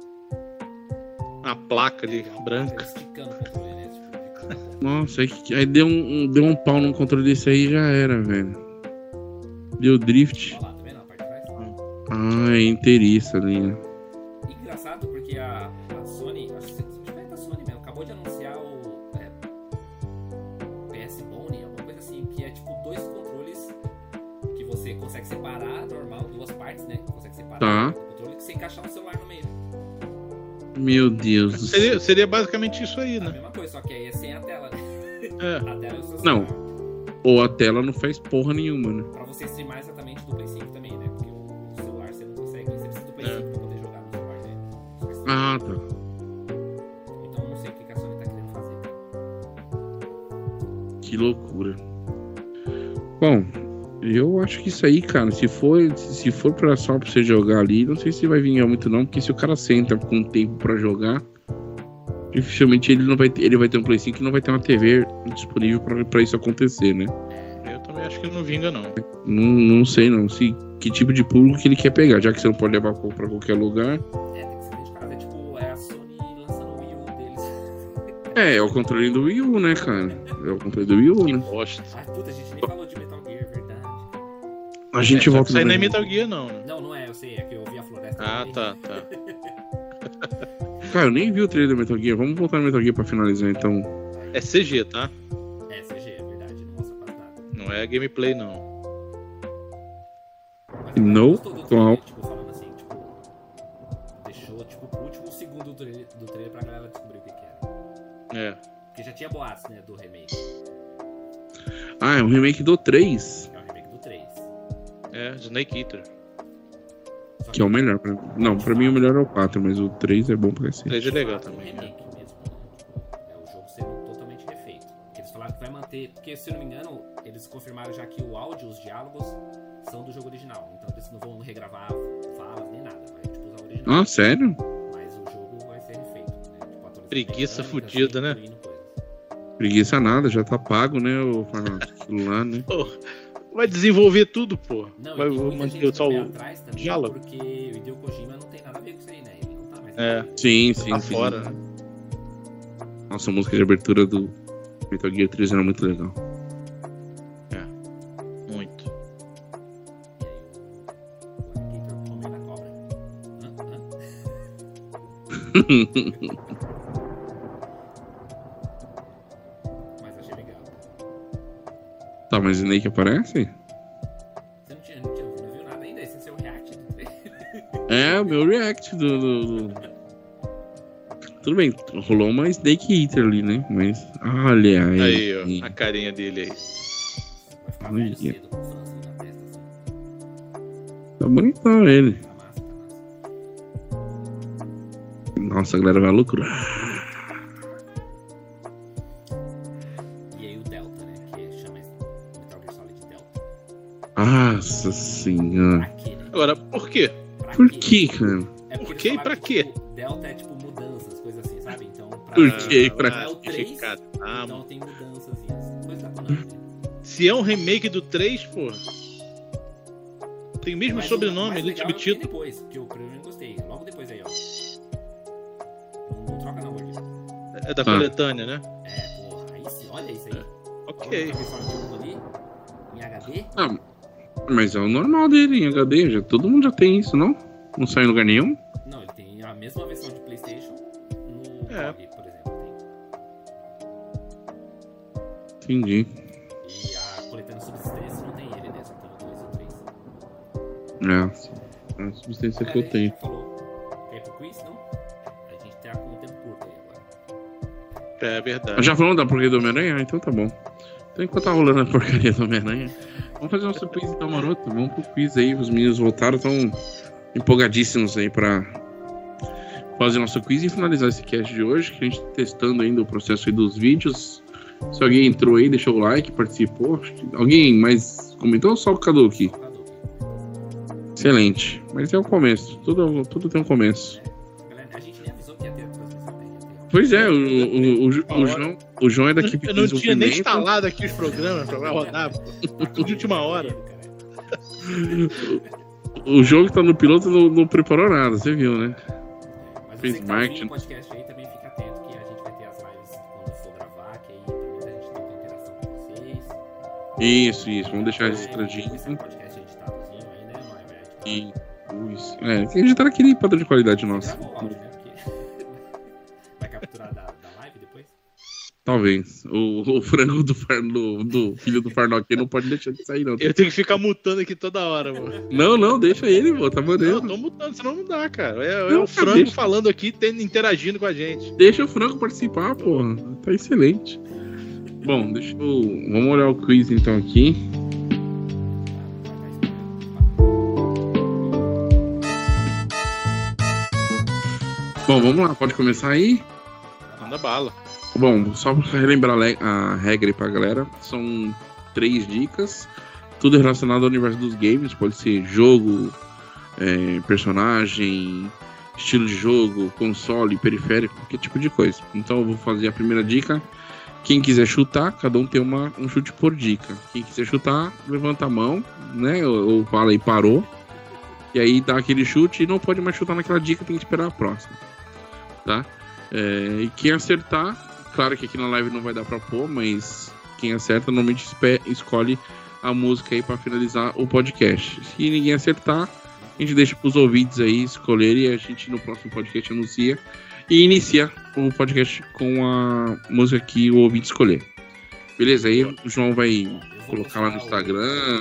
A placa ali, é uma branca. placa esticando o controle, né? Tipo, fica- Nossa, aí, que- aí deu, um, um- deu um pau num controle desse aí e já era, velho. Deu drift. Olha lá, tá vendo a parte de trás? Ah, é inteiriça ali, né? E engraçado porque a, a Sony, acho que acho que é da Sony mesmo, acabou de anunciar o é, P S Bone, alguma coisa assim, que é tipo dois controles que você consegue separar normal, duas partes, né? Consegue separar Tá. o controle que você encaixar no celular no meio. Meu Deus do céu. Seria, seria basicamente isso aí, É a né? mesma coisa, só que aí é sem a tela, né? É. A tela é o seu Não. celular. Ou a tela não faz porra nenhuma, né? Pra você streamar exatamente do Play cinco também, né? Porque o celular você não consegue, você precisa do Play É. cinco pra poder jogar no celular, né? Ah, tá. Então eu não sei o que que a Sony tá querendo fazer. Que loucura. Bom, eu acho que isso aí, cara, se for, se for pra só pra você jogar ali, não sei se vai vingar muito não, porque se o cara senta com tempo pra jogar, dificilmente ele não vai ter, ele vai ter um Play cinco e não vai ter uma T V disponível pra, pra isso acontecer, né? Eu também acho que não vinga, não. Não, não sei não, se que tipo de público que ele quer pegar, já que você não pode levar pra qualquer lugar. É, tem que ser de casa. É tipo, é a Sony lançando o Wii U deles. É, é o controle do Wii U, né, cara? É o controle do Wii U, Que né? bosta. Ai, puta, a gente nem falou de Metal Gear, é verdade. A gente É, volta Isso aí no não é Metal- Metal Gear, não, né? Não, não é, eu sei, é que eu vi a floresta. Ah, também. tá, tá. Cara, eu nem vi o trailer do Metal Gear. Vamos voltar no Metal Gear pra finalizar, então. É C G, tá? É, C G, é verdade, não mostra quase nada. Não é gameplay, não. Mas eu No, gostou do qual? trailer, tipo, falando assim, tipo. Deixou, tipo, pro último segundo do trailer, do trailer pra galera descobrir o que que era. É. Porque já tinha boatos, né, do remake. Ah, é um remake do três, É o remake do três. É, Snake Eater. Só que é o melhor. Pra... Não, pra mim o melhor é o quatro, mas o três é bom pra cacete. três é legal fato, também. um É. remake mesmo, né? Tipo, é o jogo sendo totalmente refeito. Porque eles falaram que vai manter. Porque, se eu não me engano, eles confirmaram já que o áudio, os diálogos, são do jogo original. Então eles não vão regravar falas nem nada. Vai tipo, usar o original. Ah, sério? Mas o jogo vai ser refeito. Né? Tipo, atualização Preguiça mecânica, fudida, né? incluindo coisas. Preguiça nada, já tá pago, né, o aquilo lá, né? Pô, vai desenvolver tudo, pô. Não, Vai e tem muita manter gente só no pé o atrás também, diálogo. porque o Hideo Kojima não tem nada a ver com isso aí, né? Ele não tá mais. É. Sim, sim, Tá sim. fora, né? Nossa, a música de abertura do Metal Gear três era muito legal. Muito. Mas achei legal. Tá, mas Snake aparece? Você não, tinha, não, tinha, não viu nada ainda? Esse é o seu react do trailer. É, o meu react do, do, do... Tudo bem, rolou uma Snake Eater ali, né? Mas, olha aí. Aí, ó, a carinha dele aí. Vai ficar velho cedo com o francinho na testa, assim. Tá bonitão ele. Tá massa, tá massa. Nossa, a galera vai loucura. E aí o Delta, né? Que chama Metal Gear Solid Delta. Nossa senhora. Pra quê, né? Agora, por quê? Pra Por quê? que, cara? É porque Por eles quê e falaram pra que, quê? tipo, Delta é tipo mudanças, coisas assim, sabe? Então, pra... Por quê e pra Ah, É o quê? três, Ah, então tem mudanças e as coisas da Konami, né? Se é um remake do três, porra. Tem o mesmo Mas sobrenome, mais ele legal é o que subtítulo. tem depois, que eu primeiro não gostei. Logo depois aí, ó. Não, não troca não, Gordinho. É da Ah. coletânea, né? É, porra, aí sim, olha isso aí. Ok. Olha o Metal ali, em H D. Ah, mas é o normal dele em H D. Já, todo mundo já tem isso, não? Não sai em lugar nenhum? Não, ele tem a mesma versão de PlayStation no É. R O G, por exemplo. Entendi. Tem. E a coletânea Subsistência não tem ele, né? Só tem o dois e o três. É, a substância que eu Cara, tenho. a gente falou. Quer ir pro quiz, não? A gente tá com o tempo curto aí agora. É verdade. Já falamos da porcaria do Homem-Aranha? Ah, então tá bom. Então enquanto tá rolando a porcaria do Homem-Aranha, vamos fazer nosso quiz então, maroto. Vamos pro quiz aí. Os meninos voltaram, tão empolgadíssimos aí pra fazer nosso quiz e finalizar esse cast de hoje, que a gente tá testando ainda o processo aí dos vídeos. Se alguém entrou aí, deixou o like, participou. Alguém mais comentou ou só o Cadu aqui? Só o Cadu. Excelente. Mas é o começo. Tudo, tudo tem um começo. Galera, a gente nem avisou que ia ter a transmissão, né? Ia ter. Pois é, o, o, o, o, João, o João é da equipe Eu de não tinha nem desenvolvimento. instalado aqui os programas pra rodar, pô. Tudo de última hora. O João que tá no piloto não, não preparou nada, você viu, né? Mas Fez você que tá marketing. ouvindo o podcast aí também fica atento que a gente vai ter as lives quando for gravar, que aí permite a gente ter uma interação com vocês. Isso, isso. Vamos deixar Esse registradinho. podcast editadozinho aí, né? Não é verdade? E. Ui, é, que a gente tá naquele padrão de qualidade nossa. Gravou o áudio, né? Porque vai capturar da, da live depois? Talvez. O, o frango do, far- do, do filho do Farnock não pode deixar de sair, não. Eu tenho que ficar mutando aqui toda hora, mano. Não, não, deixa ele, pô, tá Não, maneiro. eu tô mutando, senão não dá, cara. É, é Não, o cara, frango deixa. falando aqui, tendo, interagindo com a gente. Deixa o frango participar, pô. Tá excelente. Bom, deixa eu. Vamos olhar o quiz então aqui. Bom, vamos lá, pode começar aí? Manda bala. Bom, só pra relembrar a le- a regra aí pra galera, são três dicas, tudo relacionado ao universo dos games, pode ser jogo, é, personagem, estilo de jogo, console, periférico, qualquer tipo de coisa. Então eu vou fazer a primeira dica. Quem quiser chutar, cada um tem uma, um chute por dica. Quem quiser chutar, levanta a mão, né? Ou, ou fala aí, parou. E aí dá aquele chute e não pode mais chutar naquela dica, tem que esperar a próxima. Tá? É, e quem acertar, claro que aqui na live não vai dar pra pôr, mas quem acerta normalmente espe- escolhe a música aí pra finalizar o podcast. Se ninguém acertar, a gente deixa pros ouvintes aí escolherem e a gente no próximo podcast anuncia e inicia o podcast com a música que o ouvinte escolher. Beleza? Aí o João vai colocar lá no Instagram.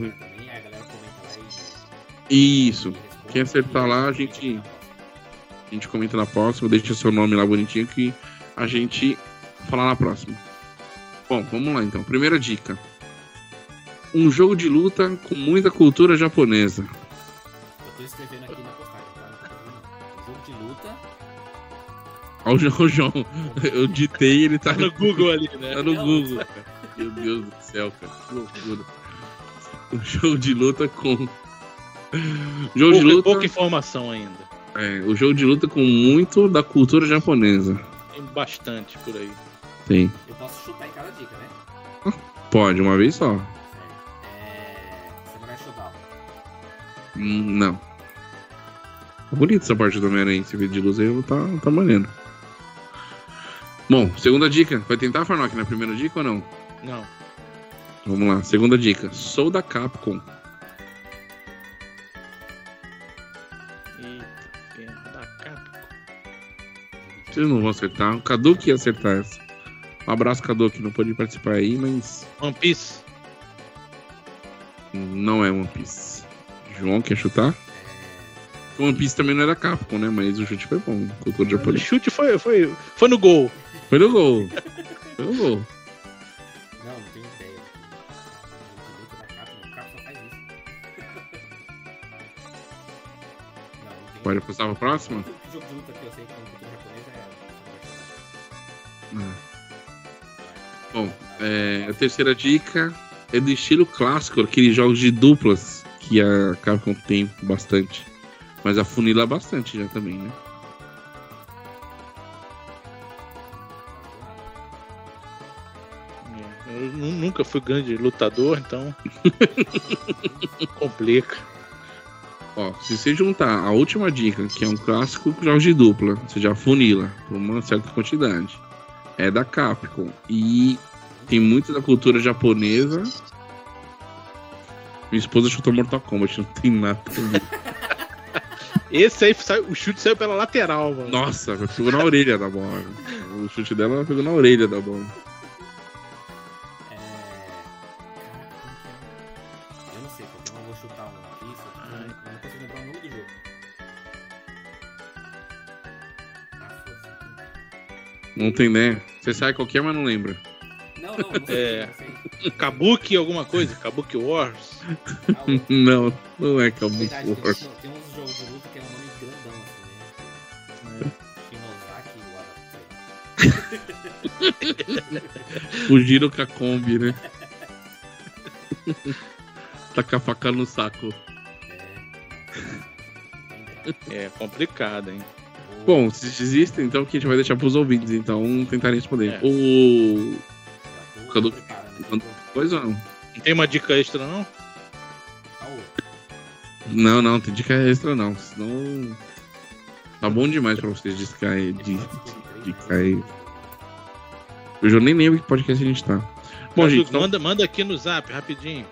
Isso. Quem acertar lá, a gente, a gente comenta na próxima, deixa seu nome lá bonitinho que a gente fala na próxima. Bom, vamos lá então. Primeira dica. Um jogo de luta com muita cultura japonesa. Eu tô escrevendo aqui na postagem, tá? Não tô vendo. Jogo de luta. Olha o João, o João. Eu ditei, ele tá Tá no Google ali, né? Tá no Google, cara. Meu Deus do céu, cara. Que loucura. Um jogo de luta com. Jogo de Pouca, luta. pouca informação ainda. É, o jogo de luta com muito da cultura japonesa. Tem bastante por aí. Tem. Eu posso chutar em cada dica, né? Pode, uma vez só. Certo. É. Samurai Shodown. Hum, não. Tá bonito essa parte do Homem-Aranha. Esse vídeo de luz aí tá, tá maneiro. Bom, segunda dica. Vai tentar, Farnock, na primeira dica ou não? Não. Vamos lá. Segunda dica. Sou da Capcom. Eita, ferro da Capcom. Vocês não vão acertar. O Cadu que ia acertar essa. Um abraço, Cadu, que não pôde participar aí, mas... One Piece. Não é One Piece. João, quer chutar? O One Piece também não é da Capcom, né? Mas o chute foi bom. Cultura O japonesa. chute foi, foi, foi no gol. Foi no gol. Foi no gol. Não, não tenho ideia. O da Capcom, o Capcom só faz isso. Não, não tenho. Pode passar pra próxima? O jogo de luta que eu sei que é cultura japonesa é. Bom, é, a terceira dica é do estilo clássico, aqueles jogos de duplas que a Capcom tem bastante. Mas afunila bastante já também, né? Eu nu- nunca fui grande lutador, então. Complica. Ó, se você juntar a última dica, que é um clássico com jogos de dupla, você já funila por uma certa quantidade. É da Capcom. E tem muito da cultura japonesa. Minha esposa chutou Mortal Kombat, não tem nada a ver. Esse aí, saiu- o chute saiu pela lateral, mano. Nossa, pegou na orelha da bola. O chute dela pegou na orelha da bola. É. Caraca, como que é? Eu não sei, porque eu não vou chutar um aqui. Isso, eu não- eu não consigo lembrar o nome do jogo. Ah, força. Não tem, né? Você sai qualquer, mas não lembra. Não, não, não sei. É. Não sei. Kabuki alguma coisa? Kabuki Wars? Ah, o- Não, não é Kabuki Verdade, tem, War. tem uns jogos de luta que é um nome grandão assim, né? Shinozaki Wara. Fugiram com a Kombi, né? Tacar a faca no saco. É complicado, hein? Bom, se existem, então que a gente vai deixar pros ouvintes, então tentarem responder. É. O. Já tô Cadu- preparando. Coisa não. Não tem uma dica extra, não? Ah, o- Não, não, tem dica extra não. Senão. Tá bom demais pra vocês de cair. De, de cair. Eu já nem lembro que podcast a gente tá. Bom, Cadu, gente, então, manda, manda aqui no zap, rapidinho.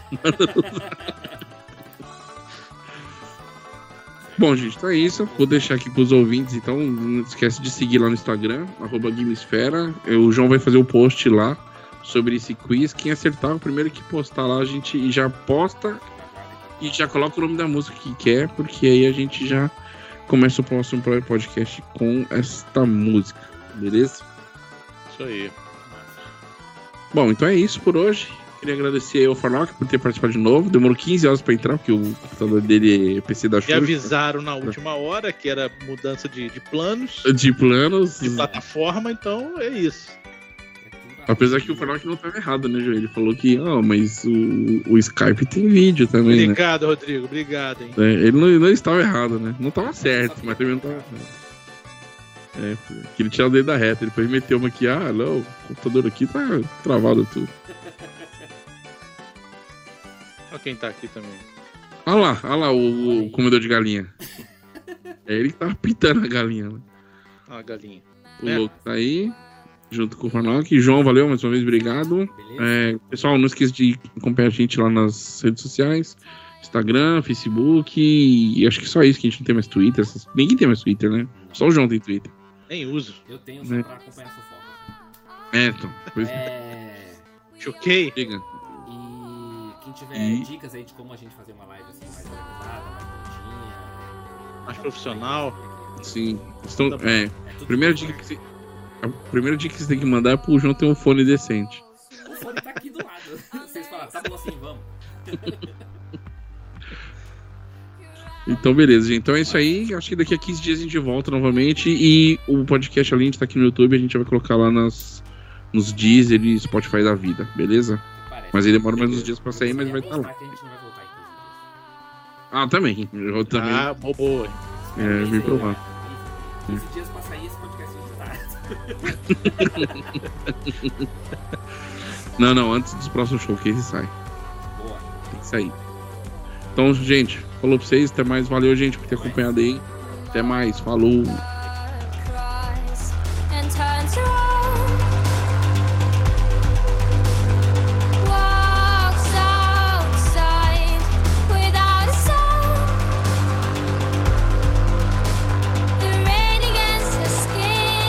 Bom, gente, então é isso. Vou deixar aqui pros ouvintes, então não esquece de seguir lá no Instagram, arroba Gamesfera. O João vai fazer o post lá sobre esse quiz. Quem acertar, o primeiro que postar lá, a gente já posta e já coloca o nome da música que quer, porque aí a gente já começa o próximo podcast com esta música, beleza? Isso aí. Bom, então é isso por hoje. Queria agradecer ao Farnock por ter participado de novo. Demorou quinze horas pra entrar, porque o computador dele é P C da E Xuxa. avisaram na última hora que era mudança de, de planos, De planos. de plataforma, então é isso. Apesar que o Farnock não estava errado, né, João? Ele falou que, ó, mas o, o Skype tem vídeo também, né? Obrigado, Rodrigo. Obrigado, hein? É, ele não, não estava errado, né? Não estava certo, mas também não estava errado. É, que ele tinha o dedo da reta. Ele depois meteu uma aqui, ah, não, o computador aqui tá travado tudo. Olha quem tá aqui também. Olha lá, olha lá o, o comedor de galinha. É ele que tava pintando a galinha, né? Ó, a galinha. O É. louco tá aí, junto com o Farnock. João, valeu mais uma vez, obrigado. Beleza? É, pessoal, não esqueça de acompanhar a gente lá nas redes sociais. Instagram, Facebook e, e acho que só isso, que a gente não tem mais Twitter. essas- Ninguém tem mais Twitter, né? Só o João tem Twitter. Nem uso. Eu tenho só né? pra acompanhar a fofoca. É, então. Pois é. É. Choquei. Chega. E quem tiver E- dicas aí de como a gente fazer uma live assim mais organizada, mais bonitinha. Mais profissional. Sim. Então, Tá bom. é, É tudo primeira tudo dica que você, a primeira dica que você tem que mandar é pro João ter um fone decente. O fone tá aqui do lado. Vocês falaram, tá bom assim, vamos. Então, beleza, gente. Então é isso aí. Acho que daqui a quinze dias a gente volta novamente. E o podcast ali, a gente tá aqui no YouTube. A gente vai colocar lá nas, nos Deezer e Spotify da vida, beleza? Parece. Mas aí demora mais uns dias pra sair, mas vai estar tá lá. que a gente não vai voltar em quinze dias. Ah, também. Eu também. Ah, boa, boa. é, bem provável. quinze dias pra sair esse podcast editado. Não, não, antes dos próximos shows que esse sai. Boa. Tem que sair. Então, gente, falou pra vocês. Até mais. Valeu, gente, por ter acompanhado aí. Até mais. Falou. cries and turns around, walks outside without a sound, the rain against her skin.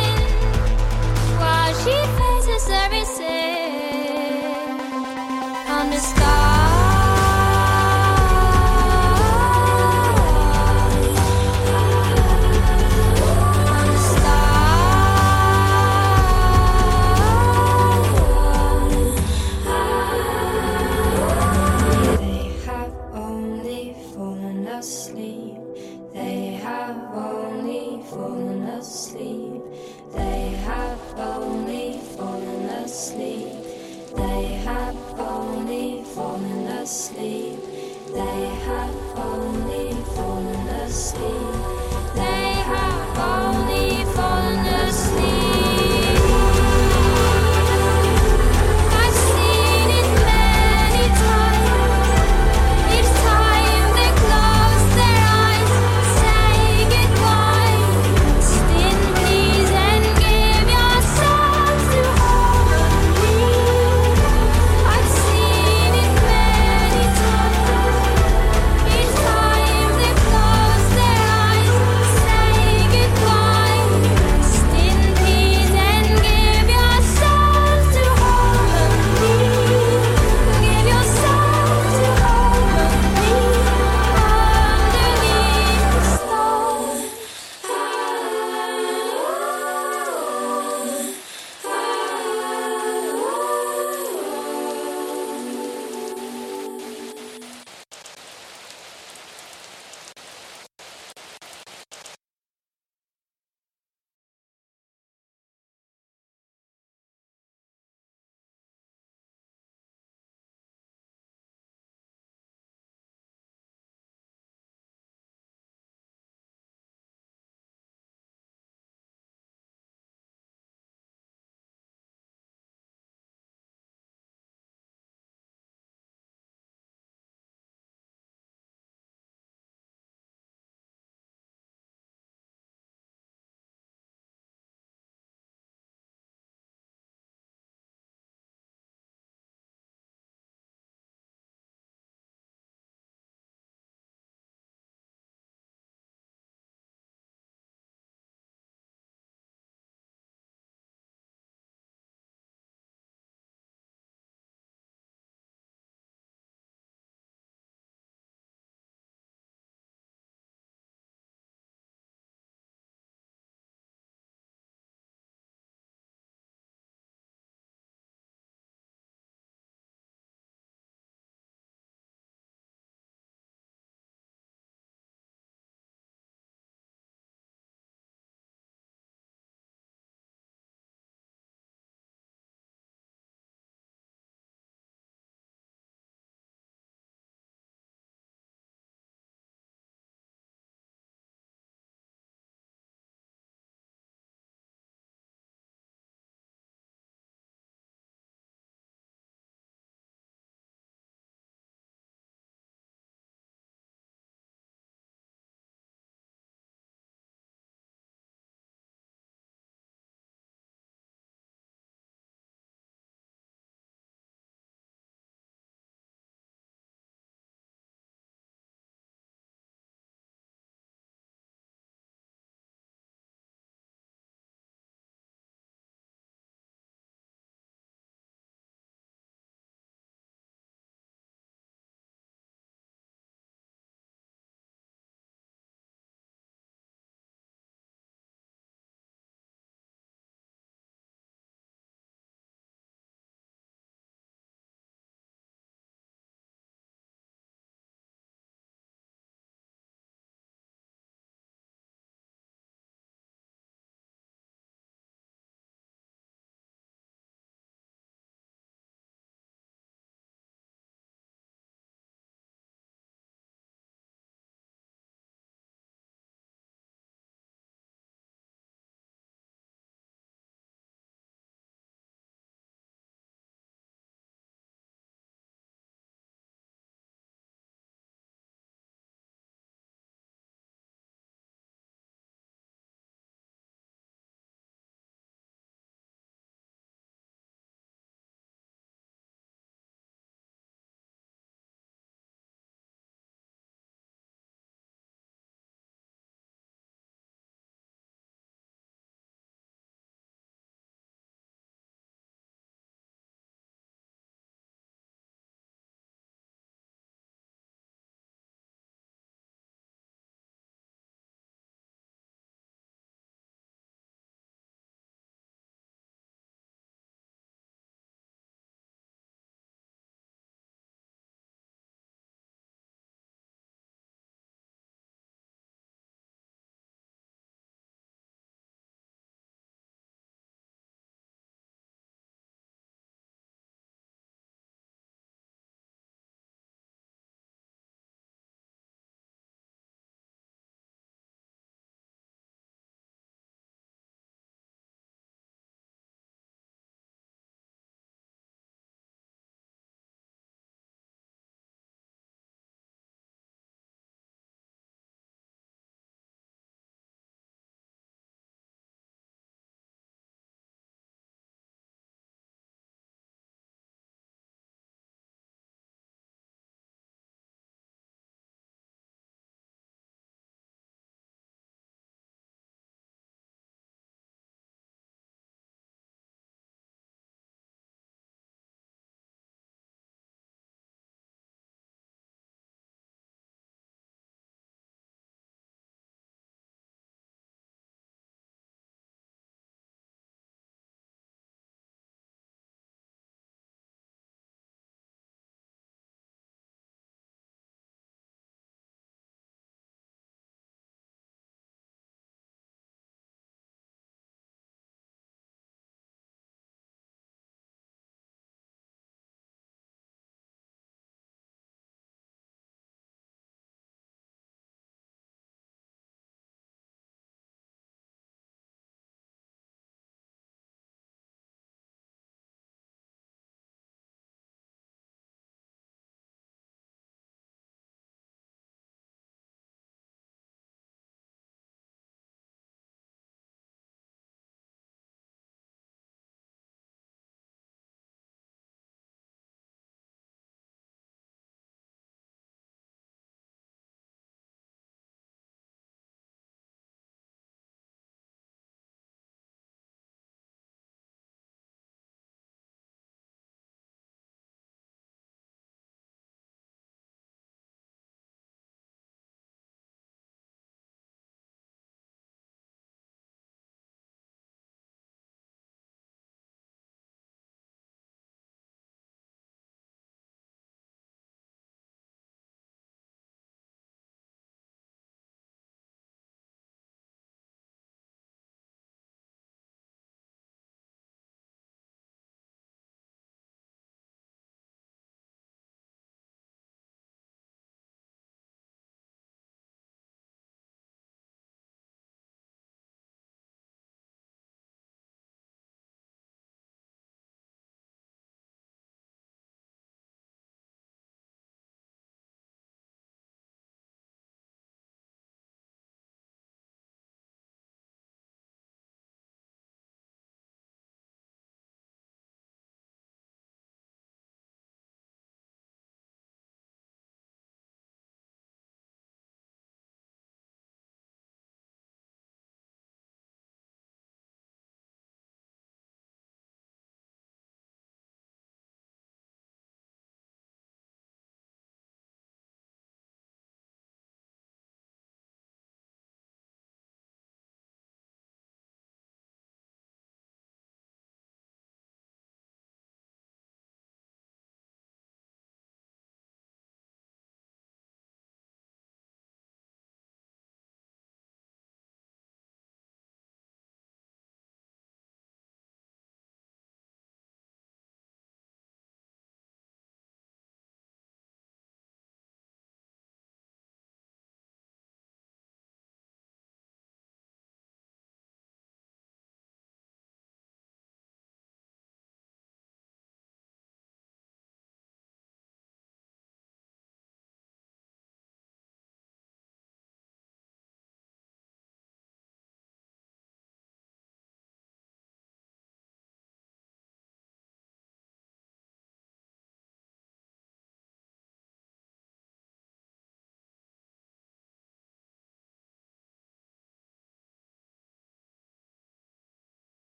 asleep. They have only fallen asleep. They have only fallen asleep. They have only fallen asleep. They have only fallen asleep. They have only fallen asleep. I've seen it many times. Each time they close their eyes, say goodbye. Still please and give yourselves to harmony. I've seen it many times. Each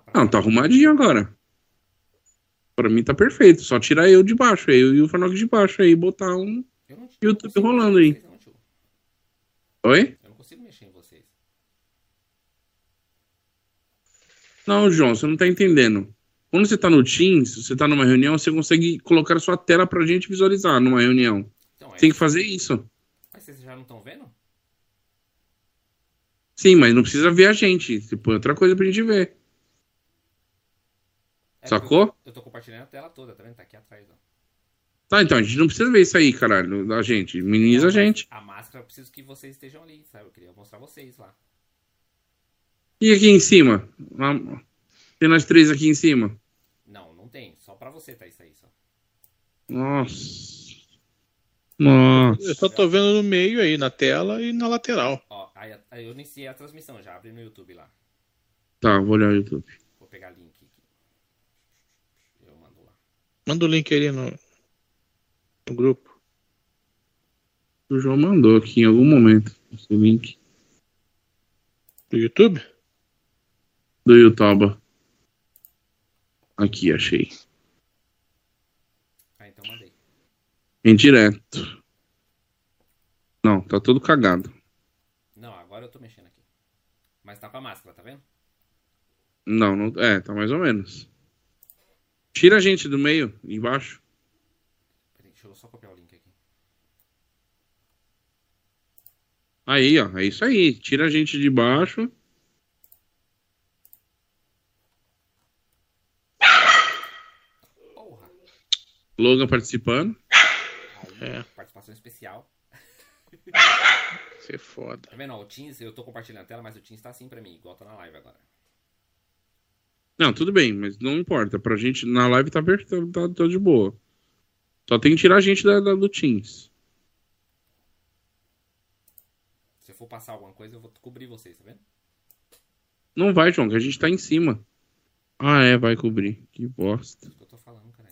pra Não, tá arrumadinho agora. Pra mim tá perfeito. Só tirar eu de baixo, eu e o Farnock de baixo aí, botar um Eu não, YouTube não consigo rolando mexer em aí. vocês, não, tio. Oi? Eu não consigo mexer em vocês. Não, João, você não tá entendendo. Quando você tá no Teams, você tá numa reunião, você consegue colocar a sua tela pra gente visualizar numa reunião. Então, é, Tem que fazer isso. mas vocês já não estão vendo? Sim, mas não precisa ver a gente. Você põe outra coisa pra gente ver. É, Sacou? porque Eu, eu tô compartilhando a tela toda, tá vendo? Tá aqui atrás, ó. Tá, então, a gente não precisa ver isso aí, caralho, da gente. Minimiza a Não, mas gente. A máscara, eu preciso que vocês estejam ali, sabe? Eu queria mostrar vocês lá. E aqui em cima? Ah, tem nós três aqui em cima. Não, não tem. Só pra você tá isso aí, só. Nossa. Nossa. Eu só tô vendo no meio aí, na tela e na lateral. Ó, aí, aí eu iniciei a transmissão já, abri no YouTube lá. Tá, vou olhar o YouTube. Vou pegar link aqui. Eu mando lá. Manda o link ali no, no grupo. O João mandou aqui em algum momento esse link Do YouTube? do YouTube. Aqui, achei. Ah, então mandei. Em direto. Não, tá todo cagado. Não, agora eu tô mexendo aqui. Mas tá com a máscara, tá vendo? Não, não. É, tá mais ou menos. Tira a gente do meio, embaixo. Peraí, deixa eu só copiar o link aqui. Aí, ó. É isso aí. Tira a gente de baixo. Porra! Logan participando. Aí, É. participação especial. Isso é foda. Tá vendo? Ó, o Teams, eu tô compartilhando a tela, mas o Teams tá assim pra mim, igual tá na live agora. Não, tudo bem, mas não importa. Pra gente, na live tá, per- tá, tá, tá de boa. Só tem que tirar a gente da, da- do Teams. Se eu for passar alguma coisa, eu vou cobrir vocês, tá vendo? Não vai, João, que a gente tá em cima. Ah, é, vai cobrir. Que bosta. Isso que eu tô falando, cara.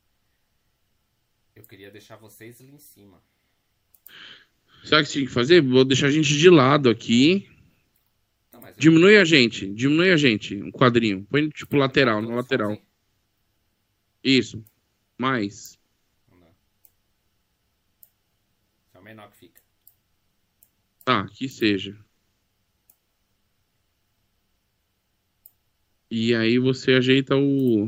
Eu queria deixar vocês ali em cima. Sabe o que você tinha que fazer? Vou deixar a gente de lado aqui. Então, mas eu- Diminui a gente. Diminui a gente. Um quadrinho. Põe tipo lateral, eu- na lateral. assim? Isso. Mais. Não dá. Esse é o menor que fica. Tá, que seja. E aí você ajeita o.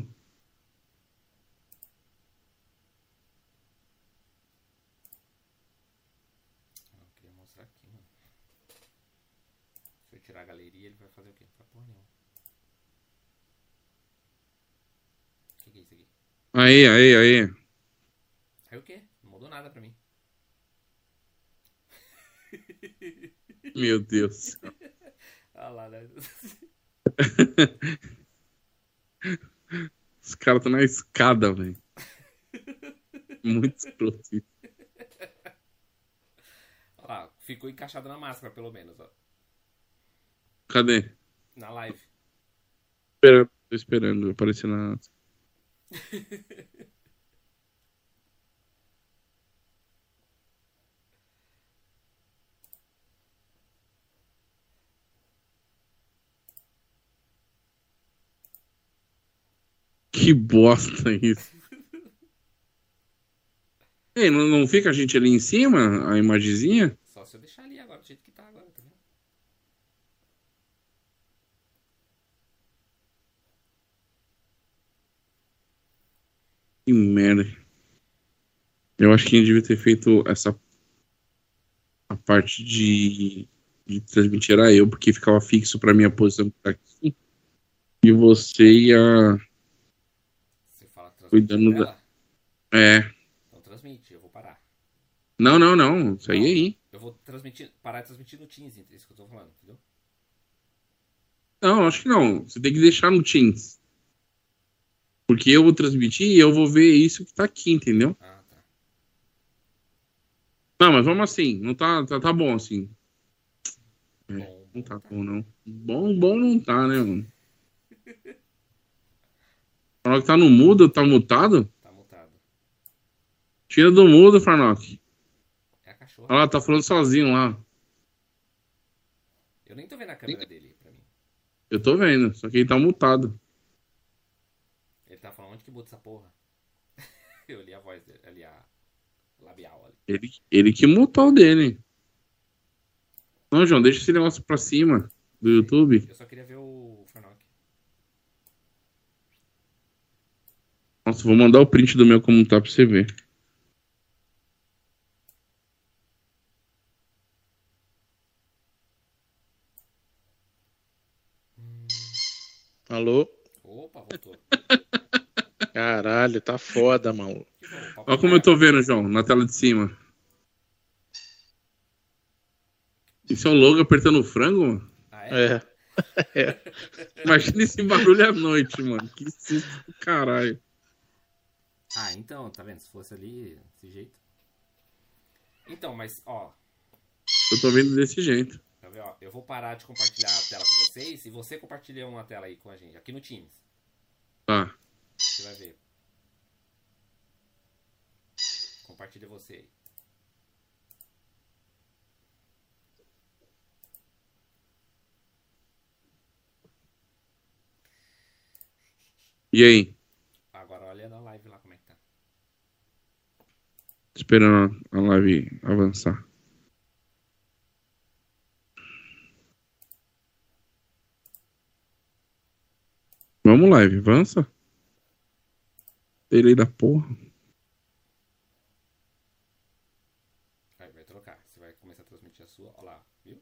Ah, eu queria mostrar aqui, mano. Se eu tirar a galeria, ele vai fazer o quê? Não vai porra nenhuma. O que, que é isso aqui? Aí, aí, aí. Aí o quê? Não mudou nada pra mim. Meu Deus. Ah lá, né? Os caras estão na escada, velho. Muito escroto isso. Olha lá, ficou encaixado na máscara, pelo menos, ó. Cadê? Na live. Espera- Tô esperando aparecer na. Que bosta isso. Ei, não, não fica a gente ali em cima, a imagenzinha? Só se eu deixar ali agora, do jeito que tá agora, tá vendo? Que merda. Eu acho que a gente devia ter feito essa. A parte de, de transmitir era eu, porque ficava fixo pra minha posição que tá aqui. E você ia. Você fala transmitir Cuidando a tela? É. Então transmite, eu vou parar. Não, não, não. Isso aí aí. Eu vou transmitir, parar de transmitir no Teams, isso que eu tô falando, entendeu? Não, acho que não. Você tem que deixar no Teams. Porque eu vou transmitir e eu vou ver isso que tá aqui, entendeu? Ah, tá. Não, mas vamos assim. Não tá, tá, tá bom assim. É, Bom, não tá tá. bom, não. Bom, bom não tá, né, mano? Farnock tá no mudo, tá mutado? Tá mutado. Tira do mudo, Farnock. É a cachorra. Olha lá, tá falando sozinho lá. Eu nem tô vendo a câmera dele pra mim. Eu tô vendo, só que ele tá mutado. tava falando, onde que muda essa porra? Eu li a voz dele, ali a labial ali. Ele, ele que mutou o dele. Não, João, deixa esse negócio pra cima do YouTube. Eu só queria ver o Farnock. Nossa, vou mandar o print do meu como tá pra você ver. Alô? Opa, voltou. Caralho, tá foda, mano. Que bom, papo Olha como eu tô vendo, João, na tela de cima. Isso é o logo apertando o frango, mano? Ah, é? É. Imagina esse barulho à noite, mano. Que susto do caralho. Ah, então, tá vendo? Se fosse ali, desse jeito. Então, mas, ó, Eu tô vendo desse jeito. tá vendo? Ó, eu vou parar de compartilhar a tela com vocês e você compartilha uma tela aí com a gente, aqui no Teams. Tá. Você vai ver. Compartilha você aí. E aí? Agora olha na live lá como é que tá. Esperando a live avançar. Vamos, live, avança. Delay da porra. Aí vai trocar. Você vai começar a transmitir a sua. Olha lá, viu?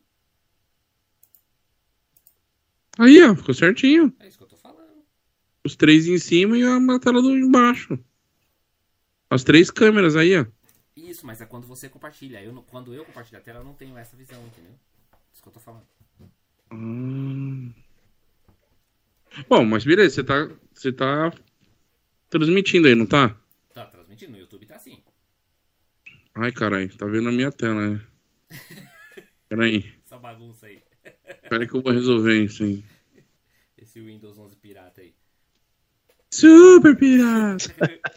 Aí, ó, ficou certinho. É isso que eu tô falando. Os três em cima e a tela do embaixo. As três câmeras aí, ó. Isso, mas é quando você compartilha. Eu, não- quando eu compartilho a tela, eu não tenho essa visão, entendeu? Isso que eu tô falando. Hum. Bom, mas beleza, você tá, você tá transmitindo aí, não tá? Tá transmitindo, no YouTube tá assim. Ai, caralho, tá vendo a minha tela, né? Peraí, Essa bagunça aí. peraí que eu vou resolver isso aí. Esse Windows onze pirata aí. Super pirata!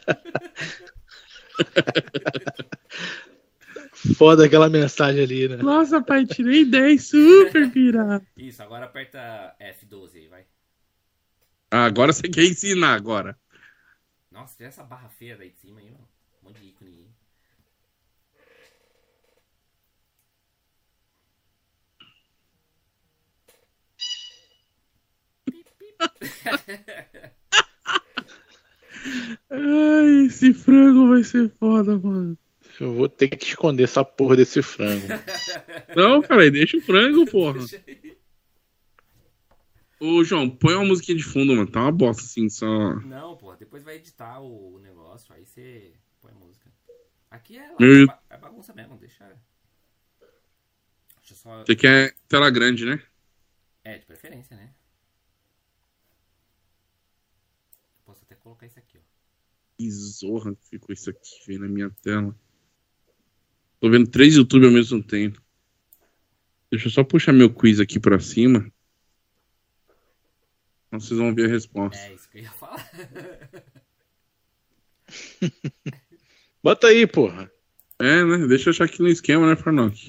Foda aquela mensagem ali, né? Nossa, pai, tirei dez, super pirata! Isso, agora aperta F doze aí, vai. Ah, agora você quer ensinar agora. Nossa, tem essa barra feia daí de cima aí, mano. Um monte de ícone aí. Ai, esse frango vai ser foda, mano. Eu vou ter que esconder essa porra desse frango. Não, cara, deixa o frango, porra. Deixa aí. Ô, João, põe uma musiquinha de fundo, mano. Tá uma bosta assim, só. Não, pô, depois vai editar o, o negócio, aí você põe a música. Aqui é, lá, Meu- é, ba- é bagunça mesmo, deixa. Deixa eu só. Você quer tela grande, né? É, de preferência, né? Posso até colocar isso aqui, ó. Que zorra que ficou isso aqui, velho, na minha tela. Tô vendo três YouTube ao mesmo tempo. Deixa eu só puxar meu quiz aqui pra cima. Então vocês vão ver a resposta. É isso que eu ia falar. Bota aí, porra. É, né? Deixa eu achar aqui no esquema, né, Farnock?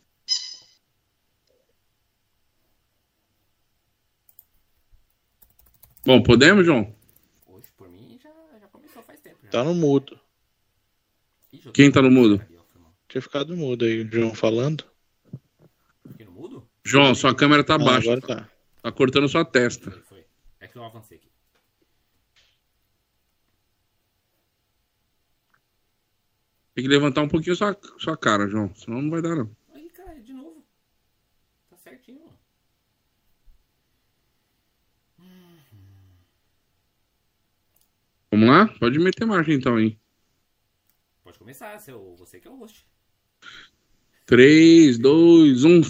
Bom, podemos, João? Hoje, por mim, já, já começou faz tempo. Já. Tá no mudo. Ih, joguei Quem tá no mudo? ali, ó, foi mal. Tinha ficado mudo aí, o João falando. Fiquei no mudo? João, sua câmera tá Ah, baixa. agora tá. tá. Tá cortando sua testa. Foi, foi. É que eu avancei aqui. Tem que levantar um pouquinho sua, sua cara, João. Senão não vai dar, não. Aí, cara, de novo. Tá certinho, mano. Vamos lá? Pode meter margem então, hein? Pode começar, seu, você que é o host. três, dois, um.